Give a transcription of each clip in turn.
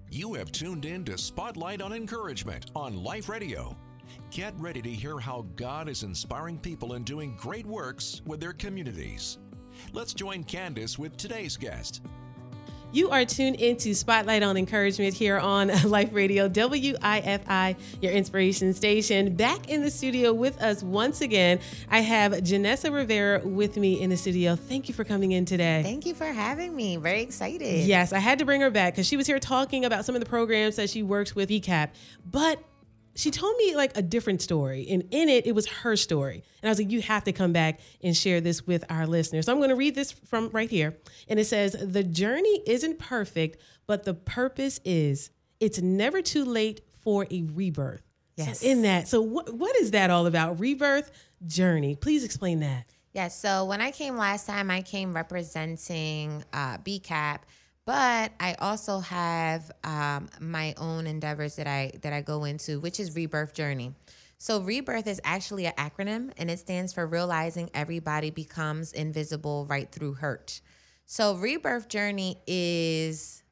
You have tuned in to Spotlight on Encouragement on Life Radio. Get ready to hear how God is inspiring people and doing great works with their communities. Let's join Candace with today's guest. You are tuned into Spotlight on Encouragement here on Life Radio, WIFI, your inspiration station. Back in the studio with us once again, I have Janessa Rivera with me in the studio. Thank you for coming in today. Thank you for having me. Very excited. Yes, I had to bring her back because she was here talking about some of the programs that she works with VCAP, but she told me like a different story, and in it was her story. And I was like, you have to come back and share this with our listeners. So I'm going to read this from right here. And it says, the journey isn't perfect, but the purpose is. It's never too late for a rebirth. Yes. So in that, so what is that all about? Rebirth journey. Please explain that. Yes. So when I came last time, I came representing BCAP. But I also have my own endeavors that I go into, which is Rebirth Journey. So Rebirth is actually an acronym, and it stands for Realizing Everybody Becomes Invisible Right Through Hurt. So Rebirth Journey is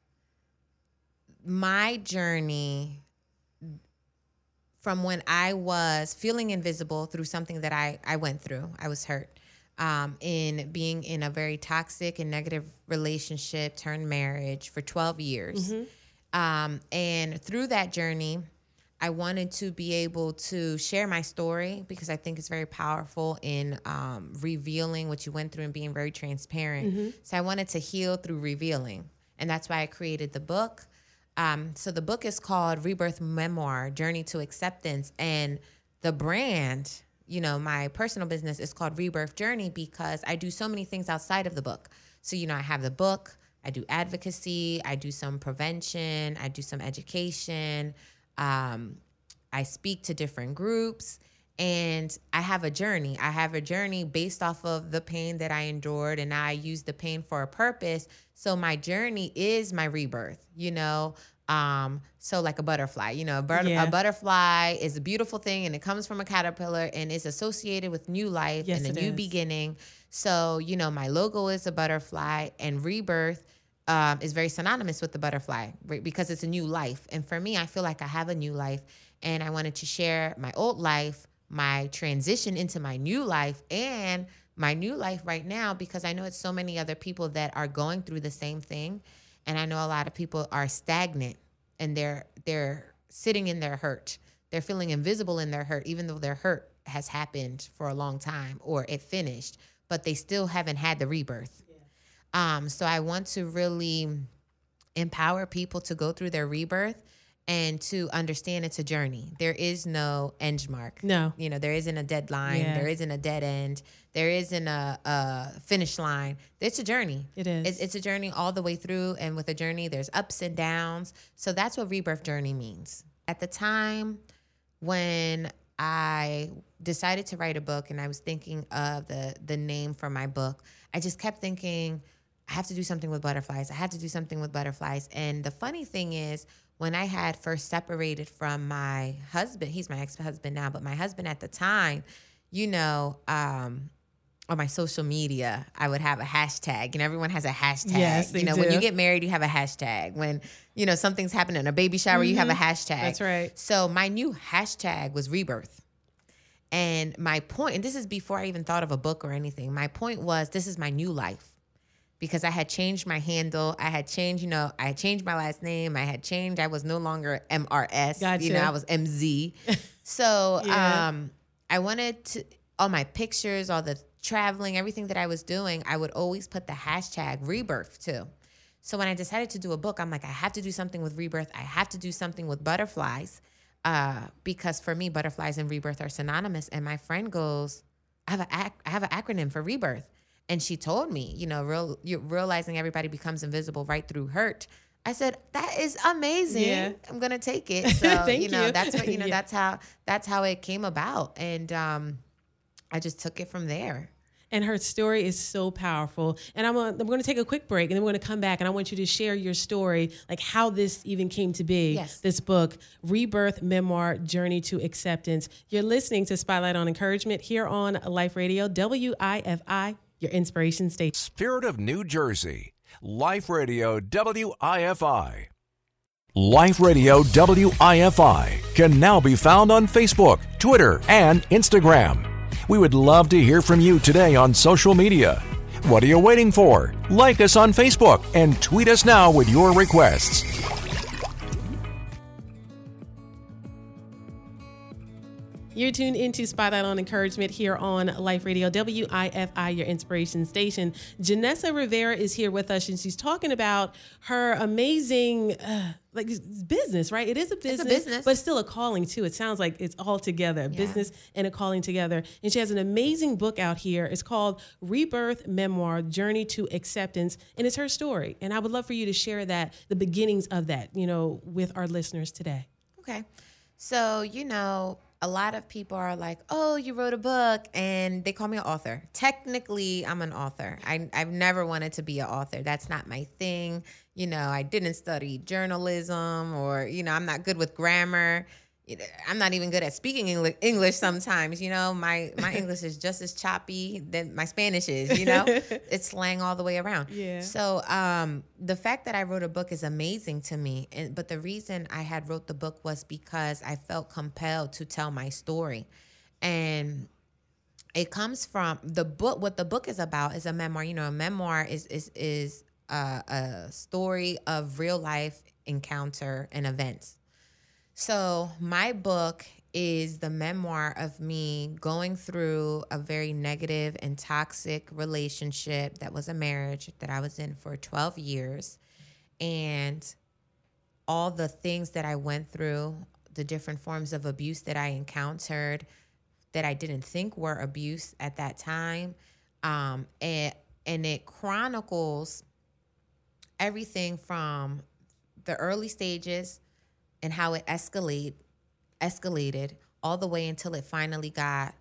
my journey from when I was feeling invisible through something that I went through. I was hurt. In being in a very toxic and negative relationship turned marriage for 12 years. Mm-hmm. And through that journey, I wanted to be able to share my story because I think it's very powerful in revealing what you went through and being very transparent. Mm-hmm. So I wanted to heal through revealing. And that's why I created the book. So the book is called Rebirth Memoir, Journey to Acceptance. And the brand, you know, my personal business is called Rebirth Journey because I do so many things outside of the book. So, you know, I have the book, I do advocacy, I do some prevention, I do some education, I speak to different groups, and I have a journey. I have a journey based off of the pain that I endured, and I use the pain for a purpose. So my journey is my rebirth, you know. So like a butterfly, you know, a butterfly is a beautiful thing, and it comes from a caterpillar and is associated with new life and a new beginning. So, you know, my logo is a butterfly, and rebirth is very synonymous with the butterfly, right? Because it's a new life. And for me, I feel like I have a new life, and I wanted to share my old life, my transition into my new life, and my new life right now, because I know it's so many other people that are going through the same thing. And I know a lot of people are stagnant, and they're sitting in their hurt. They're feeling invisible in their hurt, even though their hurt has happened for a long time or it finished, but they still haven't had the rebirth. Yeah. So I want to really empower people to go through their rebirth and to understand it's a journey. There is no end mark. No. You know, there isn't a deadline. Yeah. There isn't a dead end. There isn't a finish line. It's a journey. It is. It's a journey all the way through. And with a journey, there's ups and downs. So that's what Rebirth Journey means. At the time when I decided to write a book and I was thinking of the name for my book, I just kept thinking, I have to do something with butterflies. I have to do something with butterflies. And the funny thing is, when I had first separated from my husband, he's my ex-husband now, but my husband at the time, you know, on my social media, I would have a hashtag, and everyone has a hashtag. Yes, they do. When you get married, you have a hashtag. When, you know, something's happening, a baby shower, you have a hashtag. That's right. So my new hashtag was Rebirth. And my point, and this is before I even thought of a book or anything, my point was, this is my new life. Because I had changed my handle. I had changed, you know, I had changed my last name. I was no longer MRS. Gotcha. You know, I was MZ. So yeah. I wanted to, all my pictures, all the traveling, everything that I was doing, I would always put the hashtag rebirth too. So when I decided to do a book, I'm like, I have to do something with rebirth. I have to do something with butterflies. Because for me, butterflies and rebirth are synonymous. And my friend goes, I have an acronym for rebirth. And she told me, you know, realizing everybody becomes invisible right through hurt. I said, that is amazing. Yeah. I'm going to take it. So, Thank you know, you. that's what, you know, Yeah. that's how it came about. And I just took it from there. And her story is so powerful. And I'm going to take a quick break, and then we're going to come back, and I want you to share your story, like how this even came to be. Yes. This book, Rebirth Memoir, Journey to Acceptance. You're listening to Spotlight on Encouragement here on Life Radio, WIFI, your inspiration station. Spirit of New Jersey, Life Radio, WIFI. Life Radio WIFI can now be found on Facebook, Twitter, and Instagram. We would love to hear from you today on social media. What are you waiting for? Like us on Facebook and tweet us now with your requests. You're tuned into Spotlight on Encouragement here on Life Radio, WIFI, your inspiration station. Janessa Rivera is here with us, and she's talking about her amazing business, right? It is a business, but still a calling too. It sounds like it's all together, a business and a calling together. And she has an amazing book out here. It's called Rebirth Memoir, Journey to Acceptance, and it's her story. And I would love for you to share that, the beginnings of that, with our listeners today. Okay. So, a lot of people are like, oh, you wrote a book, and they call me an author. Technically, I'm an author. I've never wanted to be an author. That's not my thing. I didn't study journalism, or, I'm not good with grammar. I'm not even good at speaking English sometimes. My English is just as choppy than my Spanish is, It's slang all the way around. Yeah. So the fact that I wrote a book is amazing to me. But the reason I had wrote the book was because I felt compelled to tell my story. And it comes from the book. What the book is about is a memoir. A memoir is a story of real life encounter and events. So my book is the memoir of me going through a very negative and toxic relationship that was a marriage that I was in for 12 years. And all the things that I went through, the different forms of abuse that I encountered that I didn't think were abuse at that time. And it chronicles everything from the early stages and how it escalated all the way until it finally got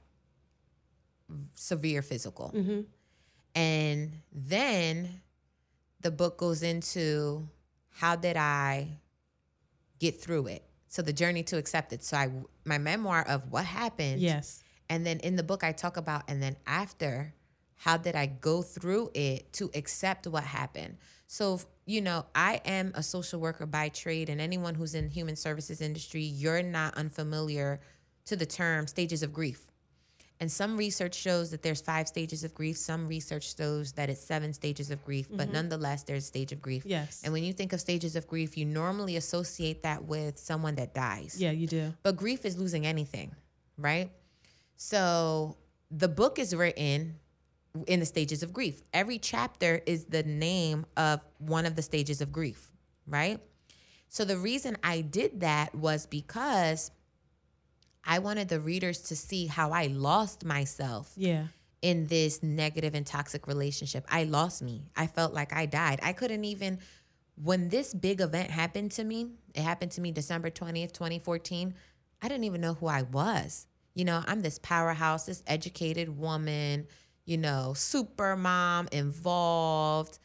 severe physical. Mm-hmm. And then the book goes into how did I get through it? So the journey to acceptance. So my memoir of what happened. Yes. And then in the book I talk about, and then after, how did I go through it to accept what happened? So, I am a social worker by trade, and anyone who's in human services industry, you're not unfamiliar to the term stages of grief. And some research shows that there's 5 stages of grief. Some research shows that it's 7 stages of grief, but nonetheless, there's a stage of grief. Yes. And when you think of stages of grief, you normally associate that with someone that dies. Yeah, you do. But grief is losing anything, right? So the book is written in the stages of grief. Every chapter is the name of one of the stages of grief, right? So the reason I did that was because I wanted the readers to see how I lost myself in this negative and toxic relationship. I lost me. I felt like I died. I couldn't even, when this big event happened to me, it happened to me December 20th, 2014, I didn't even know who I was. I'm this powerhouse, this educated woman, super mom, involved,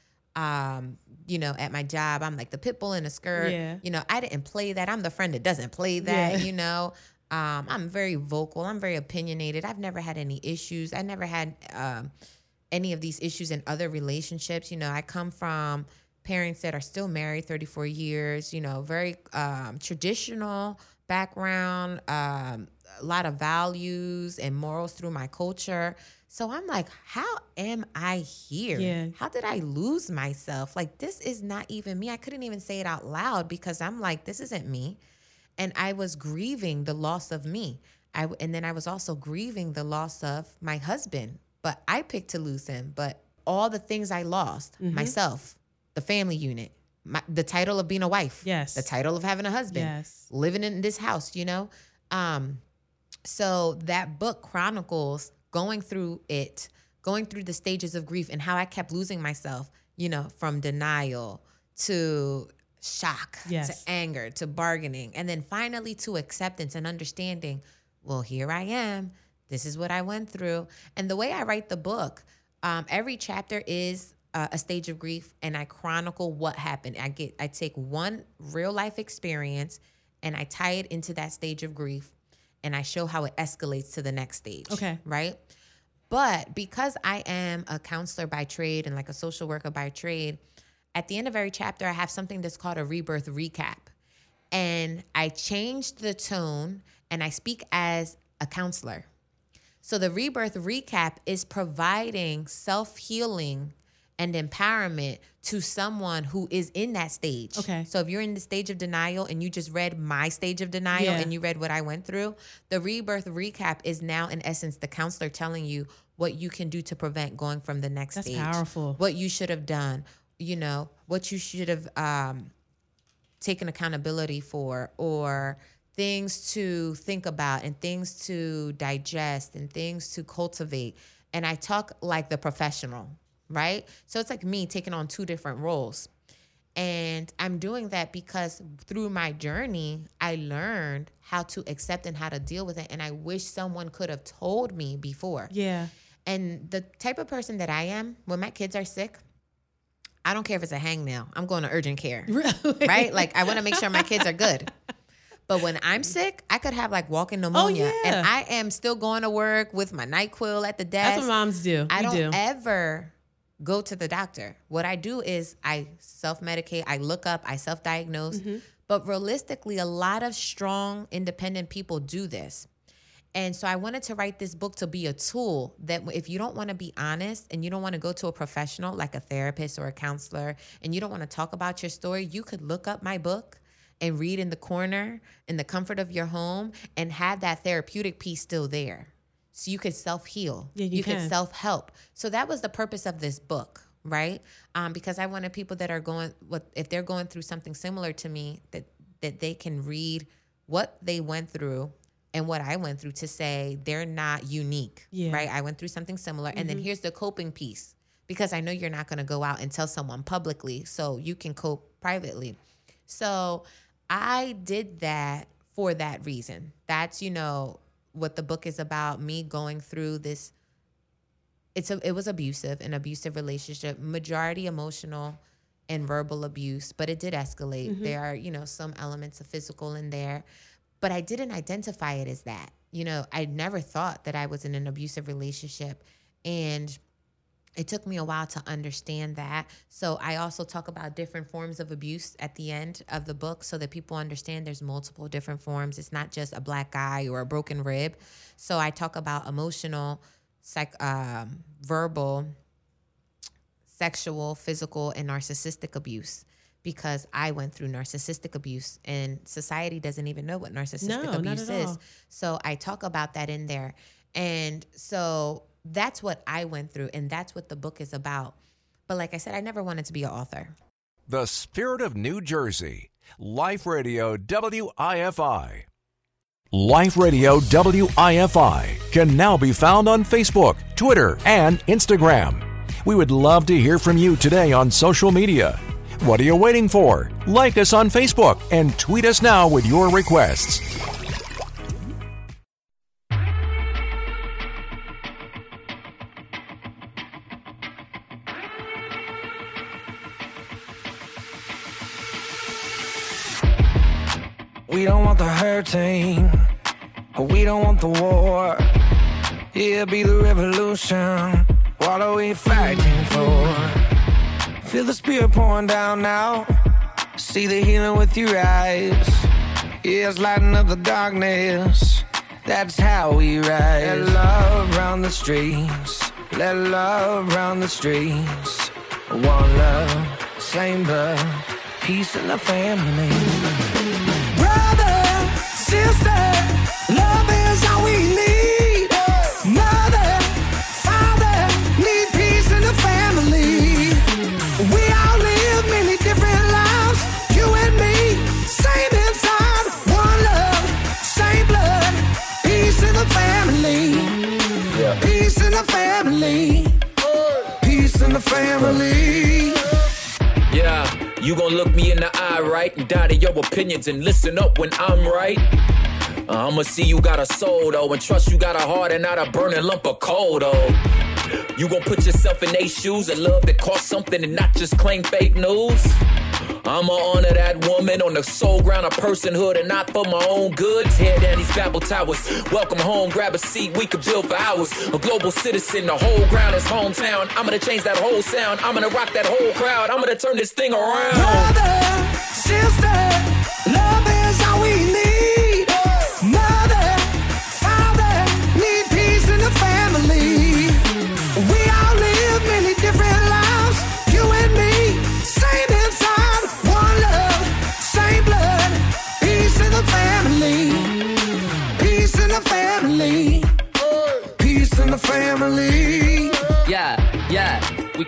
at my job. I'm like the pit bull in a skirt. Yeah. I didn't play that. I'm the friend that doesn't play that, I'm very vocal. I'm very opinionated. I've never had any issues. I never had any of these issues in other relationships. I come from parents that are still married 34 years, very traditional background, a lot of values and morals through my culture. So I'm like, how am I here? Yeah. How did I lose myself? Like, this is not even me. I couldn't even say it out loud because I'm like, this isn't me. And I was grieving the loss of me. And then I was also grieving the loss of my husband. But I picked to lose him. But all the things I lost, myself, the family unit, the title of being a wife, yes, the title of having a husband, yes, living in this house, So that book chronicles going through the stages of grief and how I kept losing myself, from denial to shock, yes, to anger, to bargaining, and then finally to acceptance and understanding, well, here I am. This is what I went through. And the way I write the book, every chapter is a stage of grief, and I chronicle what happened. I take one real life experience and I tie it into that stage of grief, and I show how it escalates to the next stage. Okay. Right? But because I am a counselor by trade and like a social worker by trade, at the end of every chapter, I have something that's called a rebirth recap. And I changed the tone and I speak as a counselor. So the Rebirth Recap is providing self-healing and empowerment to someone who is in that stage. Okay. So if you're in the stage of denial and you just read my stage of denial and you read what I went through, the Rebirth Recap is now in essence the counselor telling you what you can do to prevent going from the next stage. That's powerful. What you should have done, you know, what you should have taken accountability for, or things to think about and things to digest and things to cultivate. And I talk like the professional, right? So it's like me taking on two different roles. And I'm doing that because through my journey, I learned how to accept and how to deal with it. And I wish someone could have told me before. Yeah. And the type of person that I am, when my kids are sick, I don't care if it's a hangnail. I'm going to urgent care, right? Like, I want to make sure my kids are good. But when I'm sick, I could have like walking pneumonia. And I am still going to work with my NyQuil at the desk. That's what moms do. I don't ever go to the doctor. What I do is I self-medicate, I look up, I self-diagnose. But realistically, a lot of strong, independent people do this. And so I wanted to write this book to be a tool that if you don't want to be honest and you don't want to go to a professional like a therapist or a counselor and you don't want to talk about your story, you could look up my book and read in the corner in the comfort of your home and have that therapeutic piece still there. So you could self-heal. Yeah, you could self-help. So that was the purpose of this book, right? Because I wanted people that are if they're going through something similar to me, that they can read what they went through and what I went through to say they're not unique, right? I went through something similar. And then here's the coping piece, because I know you're not going to go out and tell someone publicly, so you can cope privately. So I did that for that reason. That's, you know, what the book is about, me going through this. It was abusive, an abusive relationship, majority emotional and verbal abuse, but it did escalate. There are, you know, some elements of physical in there, but I didn't identify it as that. You know, I never thought that I was in an abusive relationship, and it took me a while to understand that. So I also talk about different forms of abuse at the end of the book so that people understand there's multiple different forms. It's not just a black eye or a broken rib. So I talk about emotional, verbal, sexual, physical, and narcissistic abuse, because I went through narcissistic abuse and society doesn't even know what narcissistic abuse is. So I talk about that in there. And so that's what I went through, and that's what the book is about. But like I said, I never wanted to be an author. The Spirit of New Jersey. Life Radio WIFI. Life Radio WIFI can now be found on Facebook, Twitter, and Instagram. We would love to hear from you today on social media. What are you waiting for? Like us on Facebook and tweet us now with your requests. We don't want the hurting, we don't want the war. Yeah, be the revolution. What are we fighting for? Feel the spirit pouring down now. See the healing with your eyes. Yeah, it's lighting up the darkness. That's how we rise. Let love round the streets. Let love round the streets. One love, same blood, peace in the family. Brother, sister, love is all we need. Mother, father, need peace in the family. We all live many different lives, you and me, same inside. One love, same blood, peace in the family. Peace in the family. Peace in the family. Yeah, you gon' look me in the eye, right? And die to your opinions and listen up when I'm right. I'ma see you got a soul, though, and trust you got a heart and not a burning lump of coal, though. You gon' put yourself in their shoes and love that cost something and not just claim fake news. I'ma honor that woman on the soul ground of personhood and not for my own good. Tear down these Babel towers. Welcome home, grab a seat, we could build for hours. A global citizen, the whole ground is hometown. I'm gonna change that whole sound. I'm gonna rock that whole crowd. I'm gonna turn this thing around. Brother, sister, love is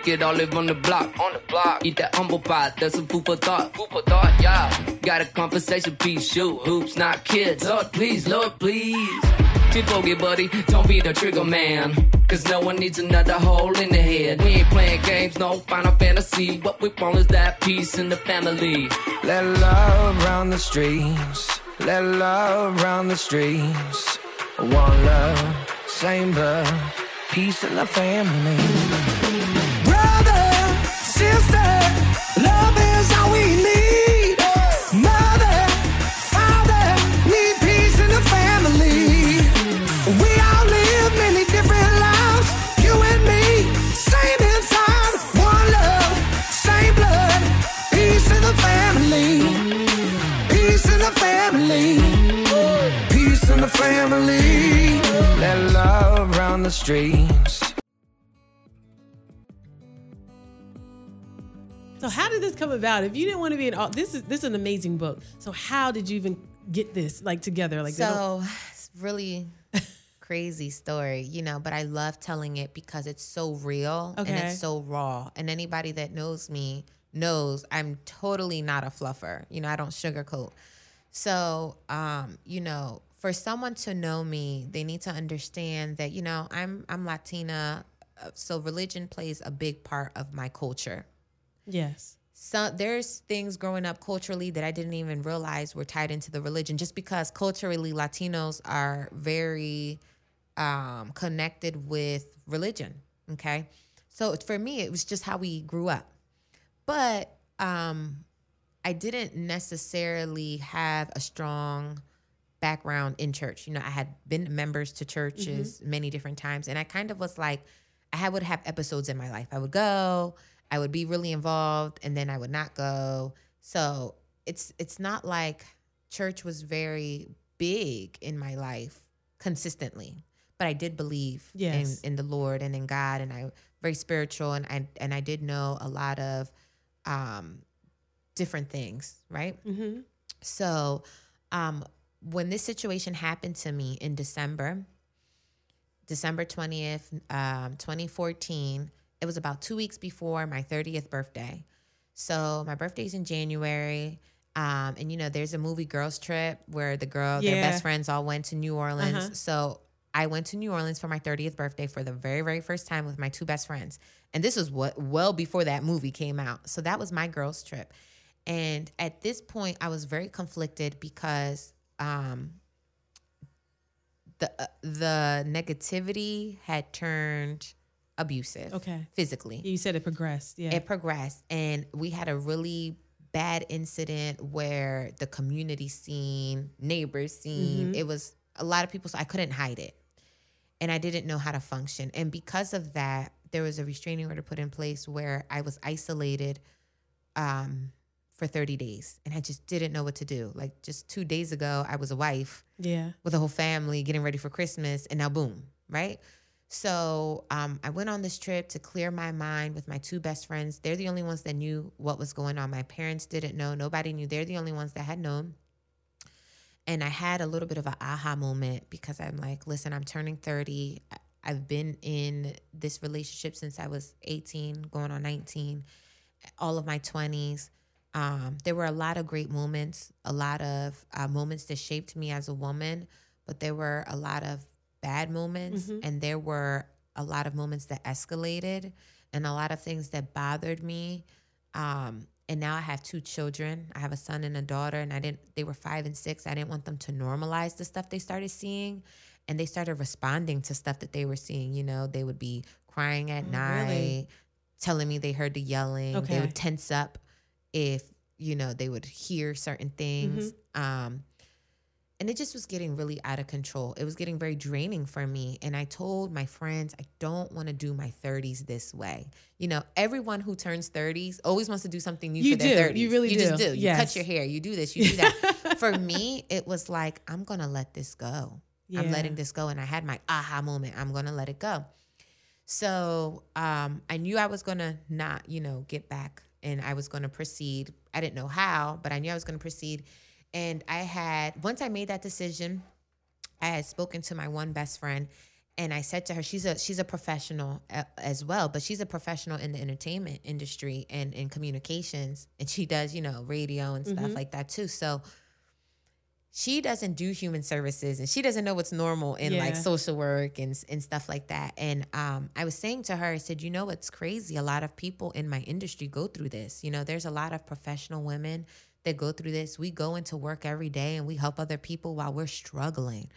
kid, I live on the block. Eat that humble pie, that's some food for thought. Yeah. Got a conversation piece, shoot hoops, not kids. Lord, please, Lord, please. Forget, buddy, don't be the trigger man. Cause no one needs another hole in the head. We ain't playing games, no Final Fantasy. What we want is that peace in the family. Let love run the streets. Let love run the streets. One love, same blood, peace in the family. Brother, sister, love is all we need. Mother, father, need peace in the family. We all live many different lives. You and me, same inside. One love, same blood, peace in the family. Peace in the family. Peace in the family. Let love run the streets. So how did this come about? If you didn't want to be this is an amazing book. So how did you even get this together? So it's really crazy story, but I love telling it because it's so real and it's so raw. And anybody that knows me knows I'm totally not a fluffer. I don't sugarcoat. So, for someone to know me, they need to understand that, I'm Latina. So religion plays a big part of my culture. Yes. So there's things growing up culturally that I didn't even realize were tied into the religion, just because culturally Latinos are very connected with religion. Okay. So for me, it was just how we grew up. But I didn't necessarily have a strong background in church. I had been members to churches many different times. And I kind of was like, I would have episodes in my life. I would go, I would be really involved, and then I would not go. So it's not like church was very big in my life consistently. But I did believe in the Lord and in God, and I very spiritual, and I did know a lot of different things, right? Mm-hmm. So when this situation happened to me in December 20th, 2014, it was about 2 weeks before my 30th birthday. So my birthday's in January. And there's a movie Girls Trip where their best friends all went to New Orleans. Uh-huh. So I went to New Orleans for my 30th birthday for the very, very first time with my two best friends. And this was well before that movie came out. So that was my girls trip. And at this point, I was very conflicted because the negativity had turned abusive. Okay. Physically. You said it progressed. Yeah. It progressed. And we had a really bad incident where the community scene, neighbors scene, it was a lot of people, so I couldn't hide it. And I didn't know how to function. And because of that, there was a restraining order put in place where I was isolated for 30 days. And I just didn't know what to do. Like just 2 days ago, I was a wife with a whole family getting ready for Christmas. And now boom, right? So I went on this trip to clear my mind with my two best friends. They're the only ones that knew what was going on. My parents didn't know. Nobody knew. They're the only ones that had known. And I had a little bit of an aha moment because I'm like, listen, I'm turning 30. I've been in this relationship since I was 18, going on 19, all of my 20s. There were a lot of great moments, a lot of moments that shaped me as a woman, but there were a lot of bad moments, and there were a lot of moments that escalated and a lot of things that bothered me. And now I have two children. I have a son and a daughter, and they were 5 and 6. I didn't want them to normalize the stuff they started seeing, and they started responding to stuff that they were seeing. They would be crying at night, telling me they heard the yelling. Okay. They would tense up if, they would hear certain things. And it just was getting really out of control. It was getting very draining for me. And I told my friends, I don't want to do my 30s this way. Everyone who turns 30s always wants to do something new for their 30s. You really do. You just do. You cut your hair. You do this. You do that. For me, it was like, I'm going to let this go. Yeah. I'm letting this go. And I had my aha moment. I'm going to let it go. So I knew I was going to not, get back. And I was going to proceed. I didn't know how, but I knew I was going to proceed. And once I made that decision, I had spoken to my one best friend, And I said to her, she's a professional as well, but she's a professional in the entertainment industry and in communications. And she does, radio and stuff like that too. So she doesn't do human services and she doesn't know what's normal in like social work and stuff like that. And I was saying to her, I said, what's crazy? A lot of people in my industry go through this. There's a lot of professional women that go through this. We go into work every day and we help other people while we're struggling.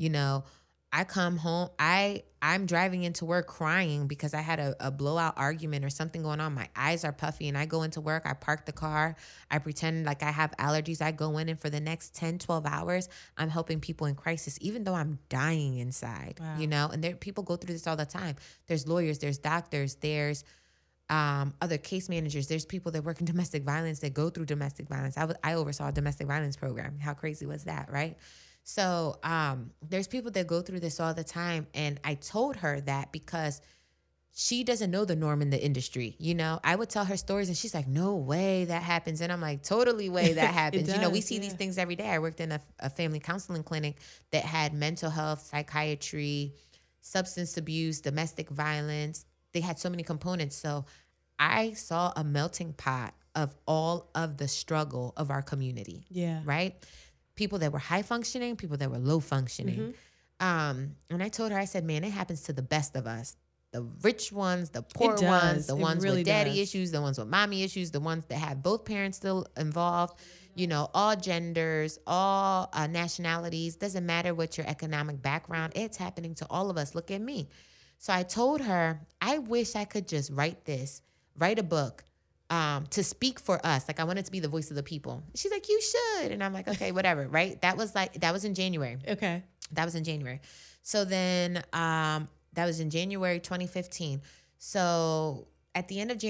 I come home, I'm driving into work crying because I had a blowout argument or something going on. My eyes are puffy and I go into work, I park the car, I pretend like I have allergies. I go in and for the next 10, 12 hours, I'm helping people in crisis, even though I'm dying inside, and people go through this all the time. There's lawyers, there's doctors, there's other case managers. There's people that work in domestic violence that go through domestic violence. I oversaw a domestic violence program. How crazy was that, right? So there's people that go through this all the time. And I told her that because she doesn't know the norm in the industry. I would tell her stories and she's like, no way that happens. And I'm like, totally way that happens. We see these things every day. I worked in a family counseling clinic that had mental health, psychiatry, substance abuse, domestic violence. They had so many components. So I saw a melting pot of all of the struggle of our community. Yeah. Right? People that were high functioning, people that were low functioning. And I told her, I said, man, it happens to the best of us. The rich ones, the poor ones, the ones with daddy issues, the ones with mommy issues, the ones that have both parents still involved, all genders, all nationalities. Doesn't matter what your economic background, it's happening to all of us. Look at me. So I told her, I wish I could just write a book to speak for us. Like I wanted to be the voice of the people. She's like, you should. And I'm like, okay, whatever. Right. That was in January. Okay. That was in January. So then, that was in January, 2015. So at the end of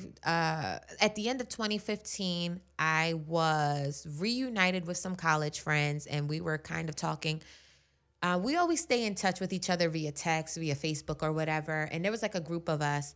2015, I was reunited with some college friends and we were kind of talking. We always stay in touch with each other via text, via Facebook or whatever. And there was like a group of us,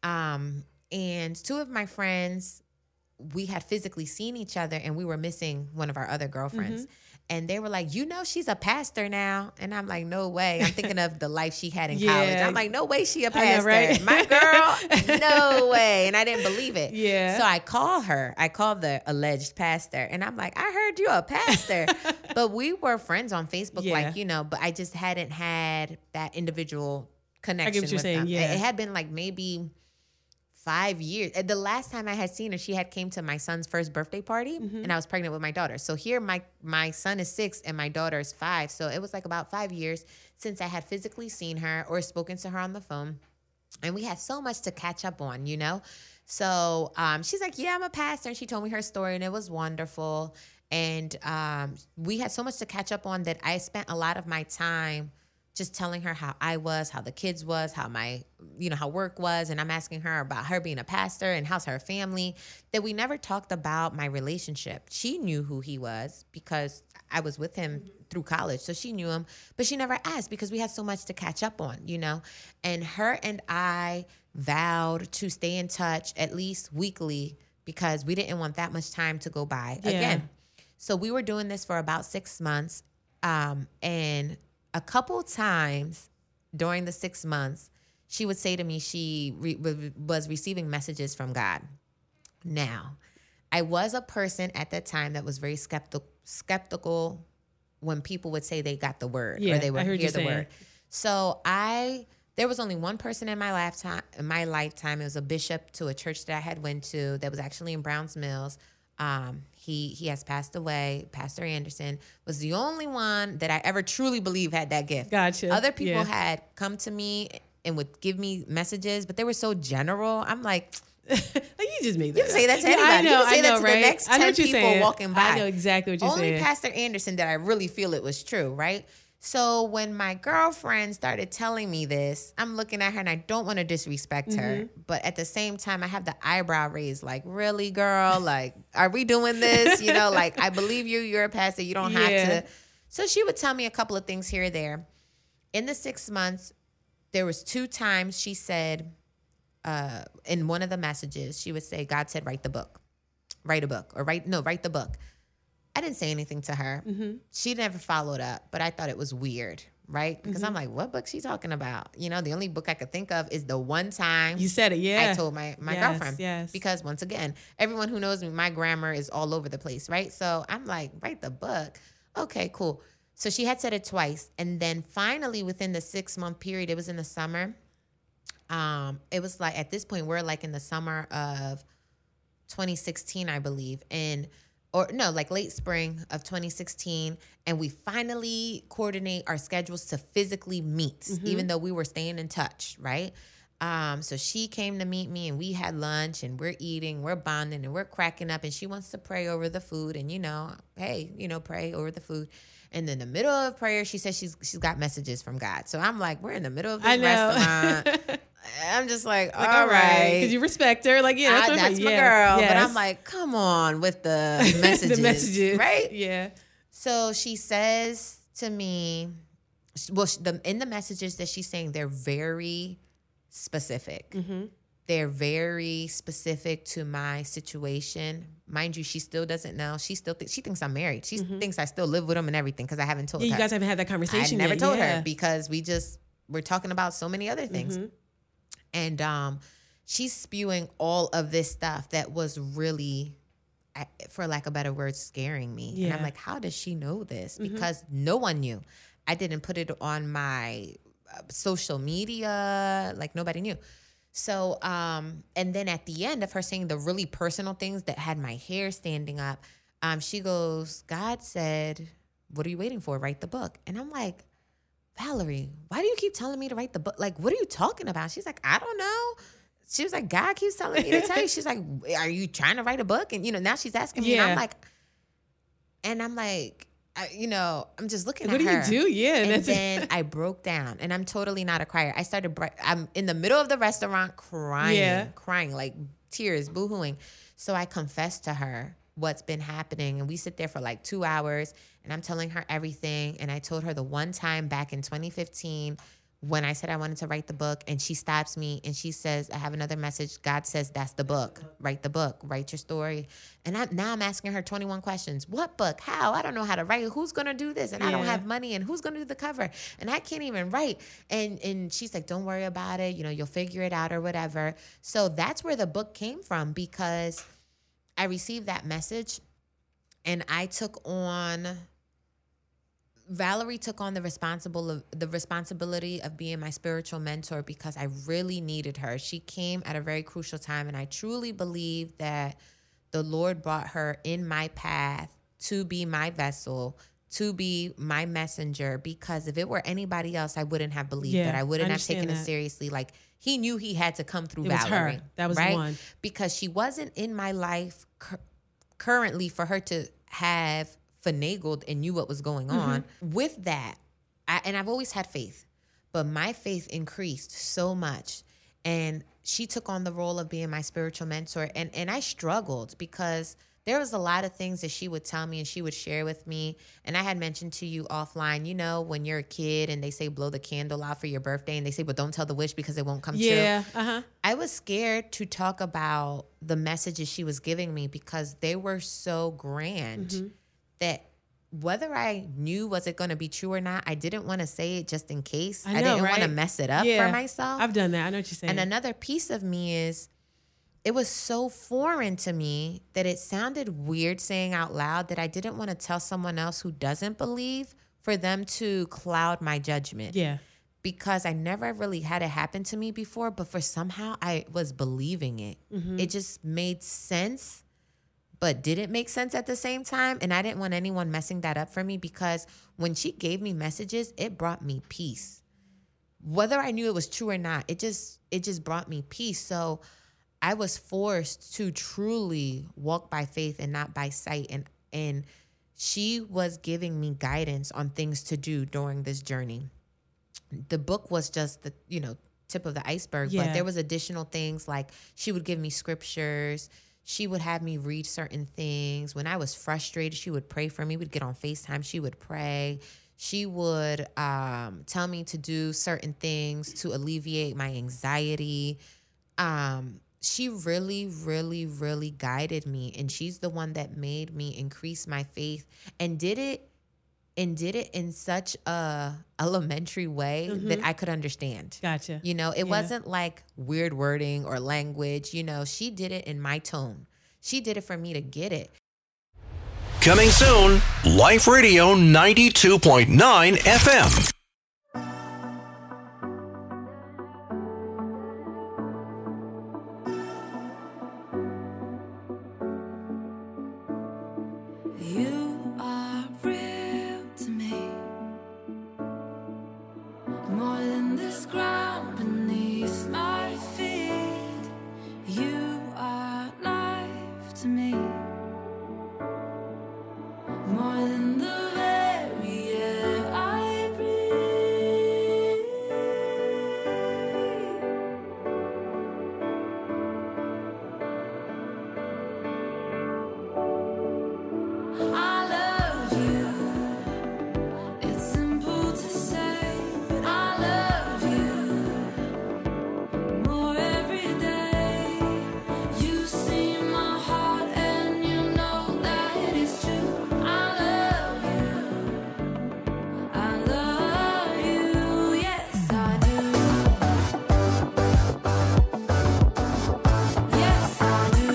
and two of my friends, we had physically seen each other and we were missing one of our other girlfriends. And they were like, she's a pastor now. And I'm like, no way. I'm thinking of the life she had in college. I'm like, no way she a pastor. Know, right? My girl, no way. And I didn't believe it. Yeah. So I call her. I called the alleged pastor. And I'm like, I heard you a pastor. But we were friends on Facebook, but I just hadn't had that individual connection. I get what you're saying, yeah. It had been like maybe 5 years. The last time I had seen her, she had came to my son's first birthday party and I was pregnant with my daughter. So here my son is 6 and my daughter is 5. So it was like about 5 years since I had physically seen her or spoken to her on the phone. And we had so much to catch up on, So she's like, yeah, I'm a pastor. And she told me her story and it was wonderful. And we had so much to catch up on that I spent a lot of my time just telling her how I was, how the kids was, how my, how work was. And I'm asking her about her being a pastor and how's her family, that we never talked about my relationship. She knew who he was because I was with him through college. So she knew him, but she never asked because we had so much to catch up on, and her and I vowed to stay in touch at least weekly because we didn't want that much time to go by again. So we were doing this for about 6 months. And a couple times during the 6 months, she would say to me she was receiving messages from God. Now, I was a person at that time that was very skeptical when people would say they got the word or they would hear the word. So there was only one person in my lifetime. It was a bishop to a church that I had went to that was actually in Browns Mills. He has passed away. Pastor Anderson was the only one that I ever truly believe had that gift. Gotcha. Other people had come to me and would give me messages, but they were so general. I'm like, you just made that. You can say that to anybody. You can say that to the next 10 people walking by. I know exactly what you're saying. Only Pastor Anderson that I really feel it was true, right? So when my girlfriend started telling me this, I'm looking at her and I don't want to disrespect her. But at the same time, I have the eyebrow raised like, really, girl? Like, are we doing this? Like, I believe you. You're a pastor. You don't have to. So she would tell me a couple of things here or there. In the 6 months, there was 2 times she said, in one of the messages, she would say, God said, write the book. Write a book. Or write the book. I didn't say anything to her. She never followed up, but I thought it was weird, right? Because I'm like, what book she talking about? You know, the only book I could think of is the one time You said it, yeah. I told my Yes, girlfriend. yes. Because once again, everyone who knows me, my grammar is all over the place, right? So I'm like, write the book. Okay, cool. So she had said it twice. And then finally within the 6-month period, it was in the summer. It was like, at this point, we're like in the summer of 2016, I believe. Like late spring of 2016. And we finally coordinate our schedules to physically meet, even though we were staying in touch, right? So she came to meet me and we had lunch and we're eating, we're bonding and we're cracking up and she wants to pray over the food and, hey, pray over the food. And in the middle of prayer, she says she's got messages from God. So I'm like, we're in the middle of this restaurant. I'm just like all right. Because you respect her. Like, yeah, that's my girl. Yes. But I'm like, come on with the messages. The messages. Right? Yeah. So she says to me, in the messages that she's saying, they're very specific. They're very specific to my situation. Mind you, she still doesn't know. She thinks I'm married. She thinks I still live with him and everything because I haven't told her. You guys haven't had that conversation I never yet. told her because we're talking about so many other things. And she's spewing all of this stuff that was really, for lack of better words, scaring me. Yeah. And I'm like, how does she know this? Because no one knew. I didn't put it on my social media. Like nobody knew. So, and then at the end of her saying the really personal things that had my hair standing up, she goes, God said, what are you waiting for? Write the book. And I'm like, Valerie, why do you keep telling me to write the book? Like, what are you talking about? She's like, I don't know. She was like, God keeps telling me to tell you. She's like, are you trying to write a book? And, now she's asking me. Yeah. And I'm like, I'm just looking what at her. What do you do? Yeah. And then I broke down and I'm totally not a crier. I'm in the middle of the restaurant crying, like tears, boo-hooing. So I confessed to her what's been happening. And we sit there for like 2 hours and I'm telling her everything. And I told her the one time back in 2015 when I said I wanted to write the book and she stops me and she says, I have another message. God says, that's the book. Write the book. Write your story. And now I'm asking her 21 questions. What book? How? I don't know how to write. Who's going to do this? And I don't have money. And who's going to do the cover? And I can't even write. And she's like, don't worry about it. You'll figure it out or whatever. So that's where the book came from because I received that message and Valerie took on the responsibility of being my spiritual mentor because I really needed her. She came at a very crucial time, and I truly believe that the Lord brought her in my path to be my vessel, to be my messenger, because if it were anybody else, I wouldn't have believed that. I wouldn't have taken it seriously. Like, he knew he had to come through Valerie. Her. That was right? one. Because she wasn't in my life currently for her to have finagled and knew what was going on. With that, I've always had faith, but my faith increased so much. And she took on the role of being my spiritual mentor. And I struggled because there was a lot of things that she would tell me and she would share with me. And I had mentioned to you offline, when you're a kid and they say blow the candle out for your birthday and they say, but don't tell the wish because it won't come true. Yeah. I was scared to talk about the messages she was giving me because they were so grand that whether I knew was it going to be true or not, I didn't want to say it just in case. I didn't want to mess it up for myself. I've done that. I know what you're saying. And another piece of me is it was so foreign to me that it sounded weird saying out loud that I didn't want to tell someone else who doesn't believe for them to cloud my judgment. Yeah. Because I never really had it happen to me before, but for somehow I was believing it. It just made sense, but didn't make sense at the same time. And I didn't want anyone messing that up for me because when she gave me messages, it brought me peace. Whether I knew it was true or not, it just brought me peace. So I was forced to truly walk by faith and not by sight. And she was giving me guidance on things to do during this journey. The book was just the, tip of the iceberg, but there was additional things like she would give me scriptures. She would have me read certain things. When I was frustrated, she would pray for me. We'd get on FaceTime. She would pray. She would tell me to do certain things to alleviate my anxiety. she really, really, really guided me. And she's the one that made me increase my faith and did it in such a elementary way that I could understand. Gotcha. You know, it wasn't like weird wording or language. You know, she did it in my tone. She did it for me to get it. Coming soon, Life Radio 92.9 FM. You are real to me, more than this ground beneath my feet. You are life to me, more than the very air I breathe. I love you. It's simple to say, but I love you more every day. You see my heart and you know that it is true. I love you, yes I do. Yes I do.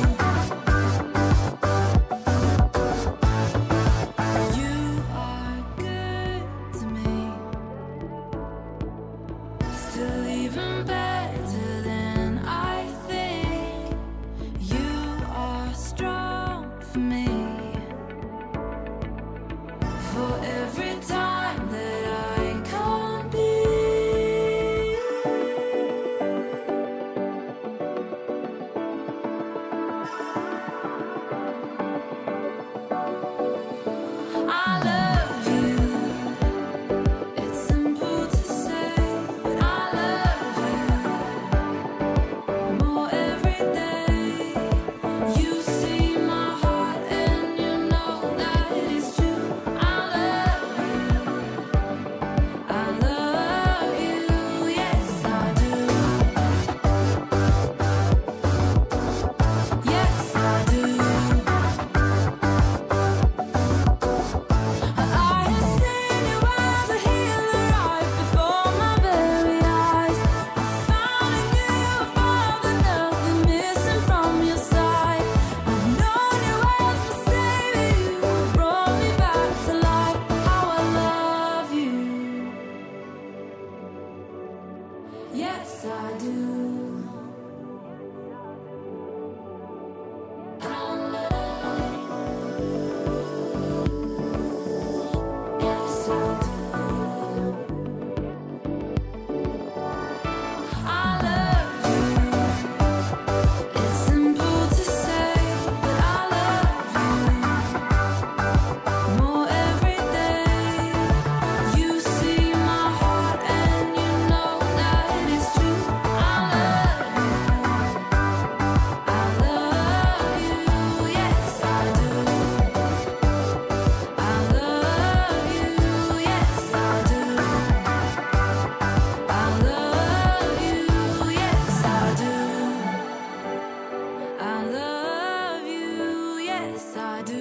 You are good to me, still even better than I think. You are strong for me, for every time that I can't be. I love you. It's simple to say, but I love you more every day. You see my heart and you know that it is true. I love you, yes I do. Yes I do. I have seen you as a healer right before my very eyes. I found in you a father, nothing missing from your side. I've known you as my savior, you brought me back to life. How I love you. Yes, I do. I love you. Yes, I do. I love you. It's simple to say, but I love you more every day. You see my heart and you know that it is true. I love you, yes I do. I love you, yes I do. I love you, yes I do. I love you, yes I do.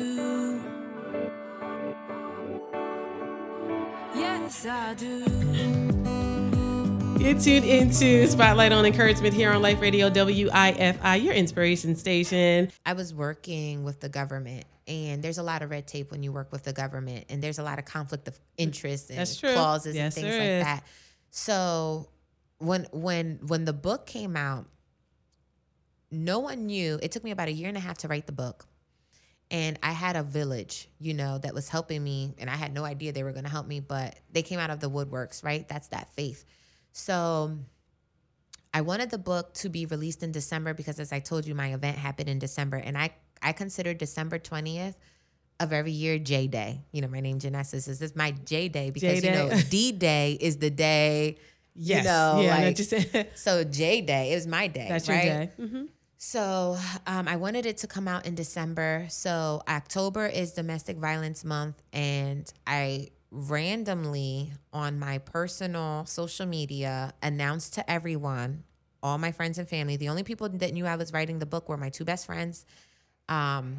Yes I do. You're tuned into Spotlight on Encouragement here on Life Radio WIFI, your inspiration station. I was working with the government, and there's a lot of red tape when you work with the government, and there's a lot of conflict of interest and That's true. clauses Yes, and things there like is. that. So when the book came out, no one knew. It took me about 1.5 years to write the book. And I had a village, you know, that was helping me, and I had no idea they were going to help me, but they came out of the woodworks, right? That's that faith. So I wanted the book to be released in December because, as I told you, my event happened in December, and I consider December 20th of every year J Day. You know, my name Genesis is my J Day because J-Day. you know D Day is the day. Yes. You know, yeah, like, no, just, so J Day is my day. that's right? your day. Mm-hmm. So I wanted it to come out in December. So October is Domestic Violence Month, and I randomly on my personal social media announced to everyone all my friends and family. The only people that knew I was writing the book were my 2 best friends, and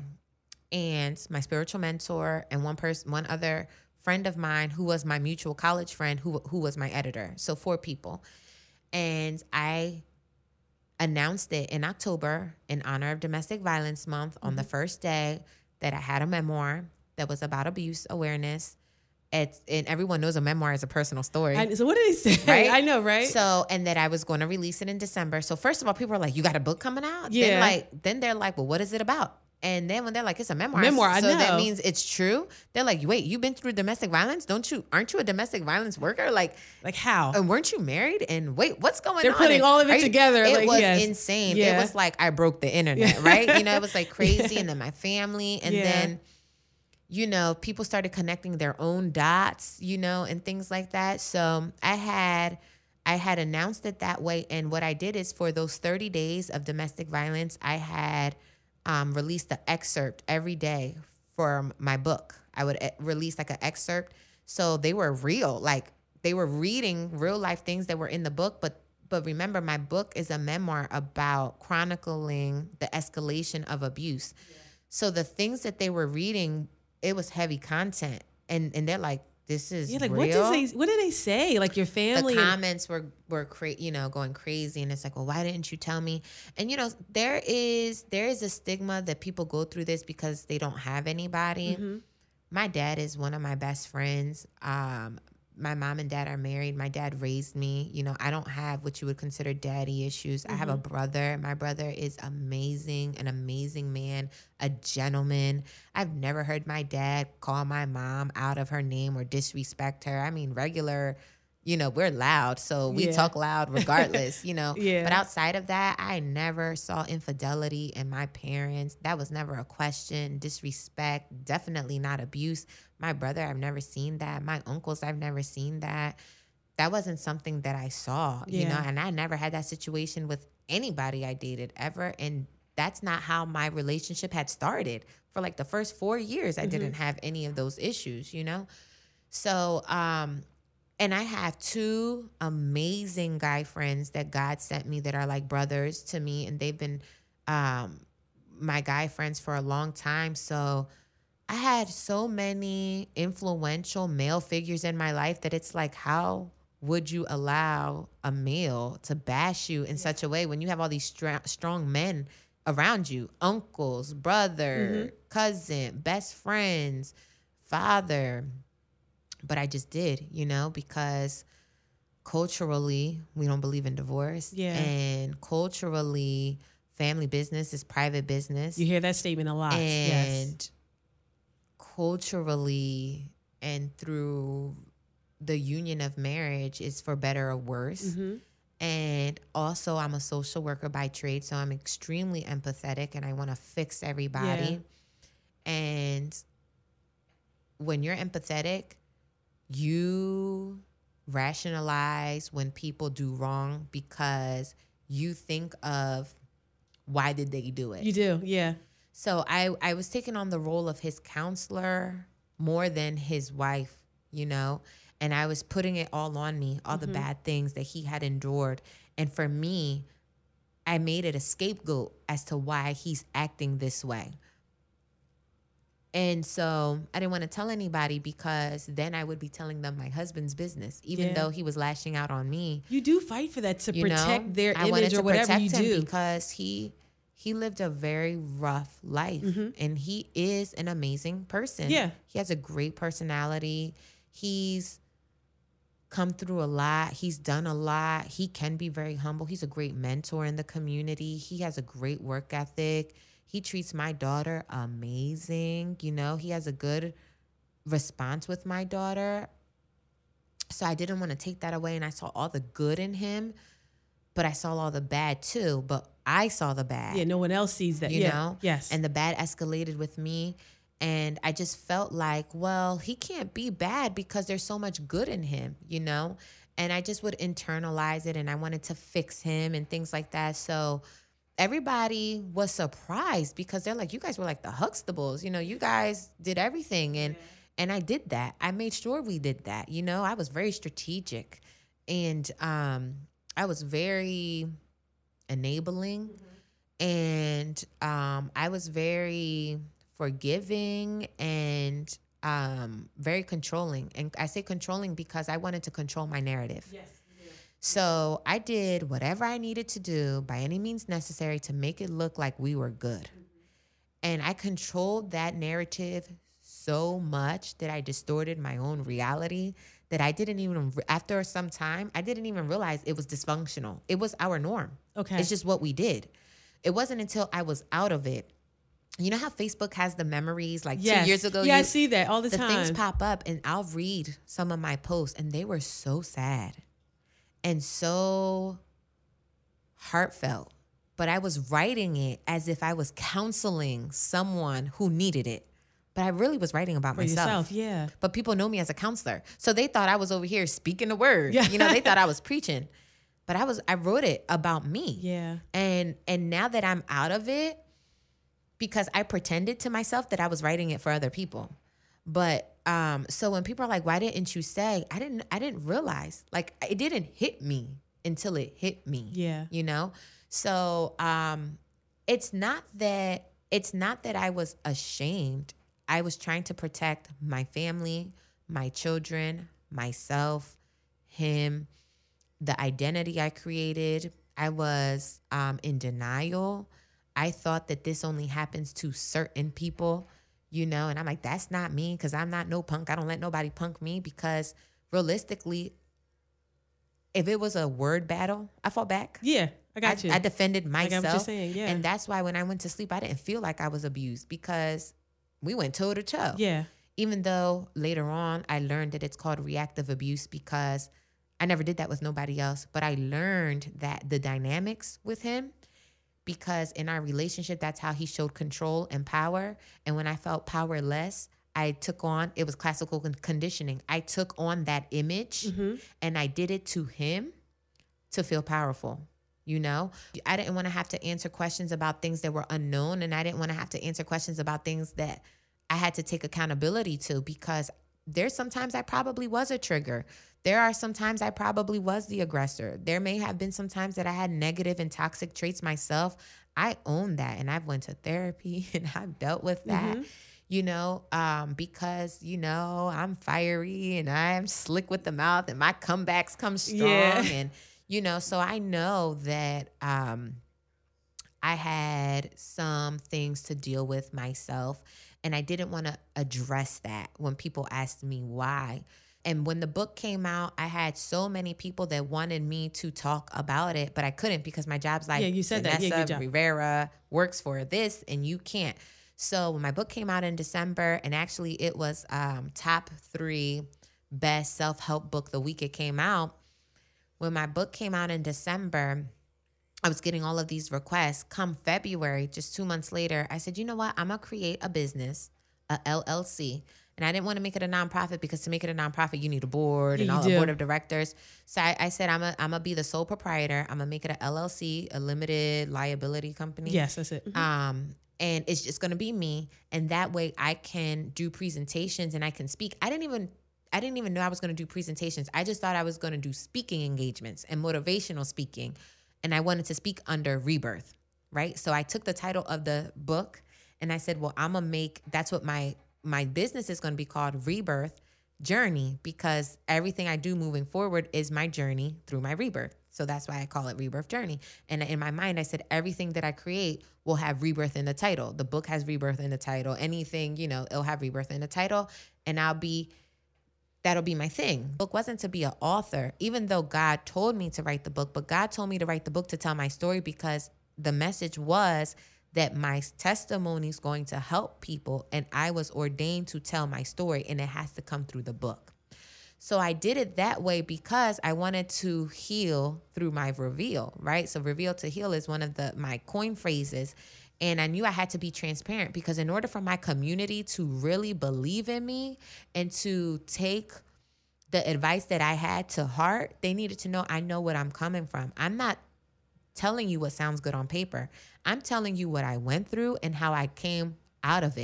my spiritual mentor, and one other friend of mine who was my mutual college friend who was my editor. So 4 people. And I announced it in October in honor of Domestic Violence Month on the first day that I had a memoir that was about abuse awareness. And everyone knows a memoir is a personal story. So what did they say? Right? I know, right? So, and that I was going to release it in December. So first of all, people are like, you got a book coming out? Yeah. Then they're like, well, what is it about? And then when they're like, it's a memoir. I so know. that means it's true. They're like, wait, you've been through domestic violence? Aren't you a domestic violence worker? Like how? And weren't you married? And wait, what's going on? They're putting all of it together. It like, was yes. insane. Yeah. It was like I broke the internet, right? It was like crazy. And then my family. And then, people started connecting their own dots, and things like that. So I had announced it that way. And what I did is for those 30 days of domestic violence, I had released the excerpt every day for my book. I would release like an excerpt. So they were real. Like they were reading real life things that were in the book. But remember, my book is a memoir about chronicling the escalation of abuse. Yeah. So the things that they were reading, it was heavy content. And they're like, this is like real. What did they say? Like your family. The comments were going crazy, and it's like, well, why didn't you tell me? And there is a stigma that people go through this because they don't have anybody. Mm-hmm. My dad is one of my best friends. My mom and dad are married. My dad raised me. I don't have what you would consider daddy issues. Mm-hmm. I have a brother. My brother is amazing, an amazing man, a gentleman. I've never heard my dad call my mom out of her name or disrespect her. I mean, regular, we're loud, so we talk loud regardless, Yeah. But outside of that, I never saw infidelity in my parents. That was never a question. Disrespect, definitely not abuse. My brother, I've never seen that. My uncles, I've never seen that. That wasn't something that I saw, and I never had that situation with anybody I dated ever. And that's not how my relationship had started. For like the first 4 years, I didn't have any of those issues, So, and I have 2 amazing guy friends that God sent me that are like brothers to me. And they've been my guy friends for a long time. So I had so many influential male figures in my life that it's like, how would you allow a male to bash you in such a way when you have all these strong men around you? Uncles, brother, cousin, best friends, father. But I just did, because culturally, we don't believe in divorce. Yeah. And culturally, family business is private business. You hear that statement a lot. And culturally and through the union of marriage is for better or worse. Mm-hmm. And also, I'm a social worker by trade, so I'm extremely empathetic and I want to fix everybody. Yeah. And when you're empathetic, you rationalize when people do wrong because you think of why did they do it? You do, yeah. So I was taking on the role of his counselor more than his wife, and I was putting it all on me, all the bad things that he had endured. And for me, I made it a scapegoat as to why he's acting this way. And so I didn't want to tell anybody because then I would be telling them my husband's business, even though he was lashing out on me. You do fight for that to protect their image or whatever you do. Because he lived a very rough life and he is an amazing person. Yeah. He has a great personality. He's come through a lot. He's done a lot. He can be very humble. He's a great mentor in the community. He has a great work ethic. He treats my daughter amazing. He has a good response with my daughter. So I didn't want to take that away. And I saw all the good in him, but I saw all the bad too. But I saw the bad. Yeah, no one else sees that. You know? Yes. And the bad escalated with me. And I just felt like, well, he can't be bad because there's so much good in him, And I just would internalize it and I wanted to fix him and things like that. So everybody was surprised because they're like, you guys were like the Huxtables, you guys did everything. And I did that. I made sure we did that. I was very strategic and I was very enabling. And I was very forgiving and very controlling. And I say controlling because I wanted to control my narrative. Yes. So I did whatever I needed to do by any means necessary to make it look like we were good. And I controlled that narrative so much that I distorted my own reality that I didn't even, after some time, I didn't even realize it was dysfunctional. It was our norm. Okay. It's just what we did. It wasn't until I was out of it. You know how Facebook has the memories like 2 years ago? Yeah, I see that all the time. The things pop up and I'll read some of my posts and they were so sad and so heartfelt. But I was writing it as if I was counseling someone who needed it. But I really was writing about myself. Yeah. But people know me as a counselor. So they thought I was over here speaking the word. Yeah. You know, they thought I was preaching. But I wrote it about me. Yeah. And now that I'm out of it, because I pretended to myself that I was writing it for other people. But so when people are like, why didn't you say? I didn't realize. Like, it didn't hit me until it hit me. Yeah. You know? So it's not that I was ashamed. I was trying to protect my family, my children, myself, him, the identity I created. I was in denial. I thought that this only happens to certain people, you know, and I'm like, that's not me because I'm not no punk. I don't let nobody punk me because realistically, if it was a word battle, I fought back. Yeah, I got you. I defended myself. I got what you're saying, yeah. And that's why when I went to sleep, I didn't feel like I was abused because we went toe to toe. Yeah. Even though later on I learned that it's called reactive abuse because I never did that with nobody else. But I learned that the dynamics with him, because in our relationship, that's how he showed control and power. And when I felt powerless, I took on, it was classical conditioning. I took on that image and I did it to him to feel powerful. You know, I didn't want to have to answer questions about things that were unknown. And I didn't want to have to answer questions about things that I had to take accountability to, because there's sometimes I probably was a trigger. There are sometimes I probably was the aggressor. There may have been some times that I had negative and toxic traits myself. I own that. And I've went to therapy and I've dealt with that. You know, because, you know, I'm fiery and I'm slick with the mouth and my comebacks come strong. Yeah. And, you know, so I know that I had some things to deal with myself, and I didn't want to address that when people asked me why. And when the book came out, I had so many people that wanted me to talk about it, but I couldn't because my job's like, yeah, you said that. Yeah, good job. Rivera works for this and you can't. So when my book came out in December, and actually it was top 3 best self-help book the week it came out. When my book came out in December, I was getting all of these requests. Come February, just 2 months later, I said, you know what? I'm going to create a business, a LLC. And I didn't want to make it a nonprofit because to make it a nonprofit, you need a board and a board of directors. So I said, I'm going to be the sole proprietor. I'm going to make it an LLC, a limited liability company. Yes, that's it. And it's just going to be me. And that way I can do presentations and I can speak. I didn't even know I was going to do presentations. I just thought I was going to do speaking engagements and motivational speaking. And I wanted to speak under Rebirth, right? So I took the title of the book and I said, well, that's what my business is going to be called, Rebirth Journey, because everything I do moving forward is my journey through my rebirth. So that's why I call it Rebirth Journey. And in my mind, I said, everything that I create will have rebirth in the title. The book has rebirth in the title. Anything, you know, it'll have rebirth in the title. And that'll be my thing. The book wasn't to be an author, even though God told me to write the book, but God told me to write the book to tell my story because the message was that my testimony is going to help people and I was ordained to tell my story and it has to come through the book. So I did it that way because I wanted to heal through my reveal, right? So reveal to heal is one of my coin phrases. And I knew I had to be transparent because in order for my community to really believe in me and to take the advice that I had to heart, they needed to know I know what I'm coming from. I'm not telling you what sounds good on paper. I'm telling you what I went through and how I came out of it.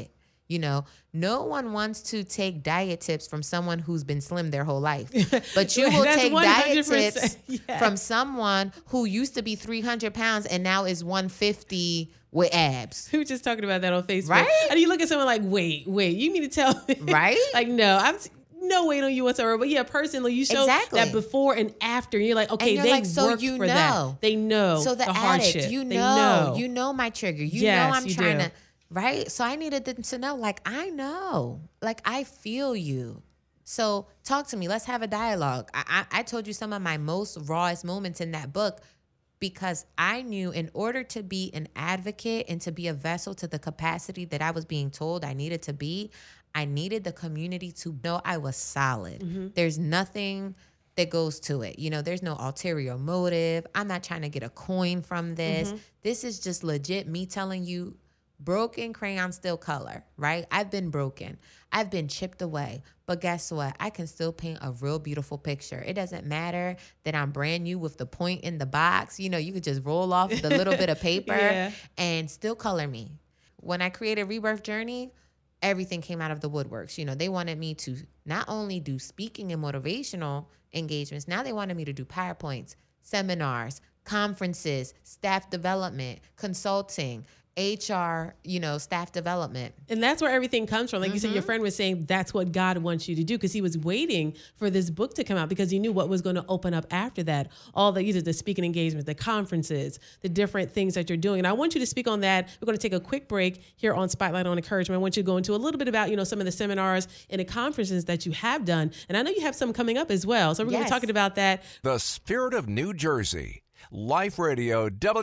You know, no one wants to take diet tips from someone who's been slim their whole life. But you will That's take diet 100%. tips Yes. from someone who used to be 300 pounds and now is 150 with abs. We were just talking about that on Facebook. Right? And you look at someone like, wait, you mean to tell me? Right? Like, no, I'm no weight on you whatsoever. But yeah, personally, you show Exactly. that before and after. And you're like, okay, And you're they like, so worked you for know. that. They know So the hardship. addict, you They know my trigger. You Yes, know I'm you trying do. to, right? So I needed them to know, like, I know, like, I feel you. So talk to me. Let's have a dialogue. I told you some of my most rawest moments in that book because I knew in order to be an advocate and to be a vessel to the capacity that I was being told I needed to be, I needed the community to know I was solid. There's nothing that goes to it. You know, there's no ulterior motive. I'm not trying to get a coin from this. This is just legit me telling you, broken crayon still color, right? I've been broken. I've been chipped away. But guess what? I can still paint a real beautiful picture. It doesn't matter that I'm brand new with the point in the box. You know, you could just roll off the little bit of paper Yeah. and still color me. When I created Rebirth Journey, everything came out of the woodworks. You know, they wanted me to not only do speaking and motivational engagements, now they wanted me to do PowerPoints, seminars, conferences, staff development, consulting, HR, you know, staff development. And that's where everything comes from. Like you said, Mm-hmm. your friend was saying that's what God wants you to do because he was waiting for this book to come out because he knew what was going to open up after that. All the either the speaking engagements, the conferences, the different things that you're doing. And I want you to speak on that. We're going to take a quick break here on Spotlight on Encouragement. I want you to go into a little bit about, you know, some of the seminars and the conferences that you have done. And I know you have some coming up as well. So we're going to be Yes. talking about that. The Spirit of New Jersey. Life Radio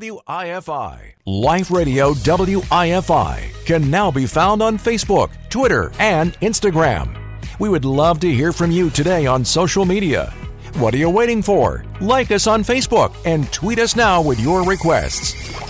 WIFI. Life Radio WIFI can now be found on Facebook, Twitter, and Instagram. We would love to hear from you today on social media. What are you waiting for? Like us on Facebook and tweet us now with your requests.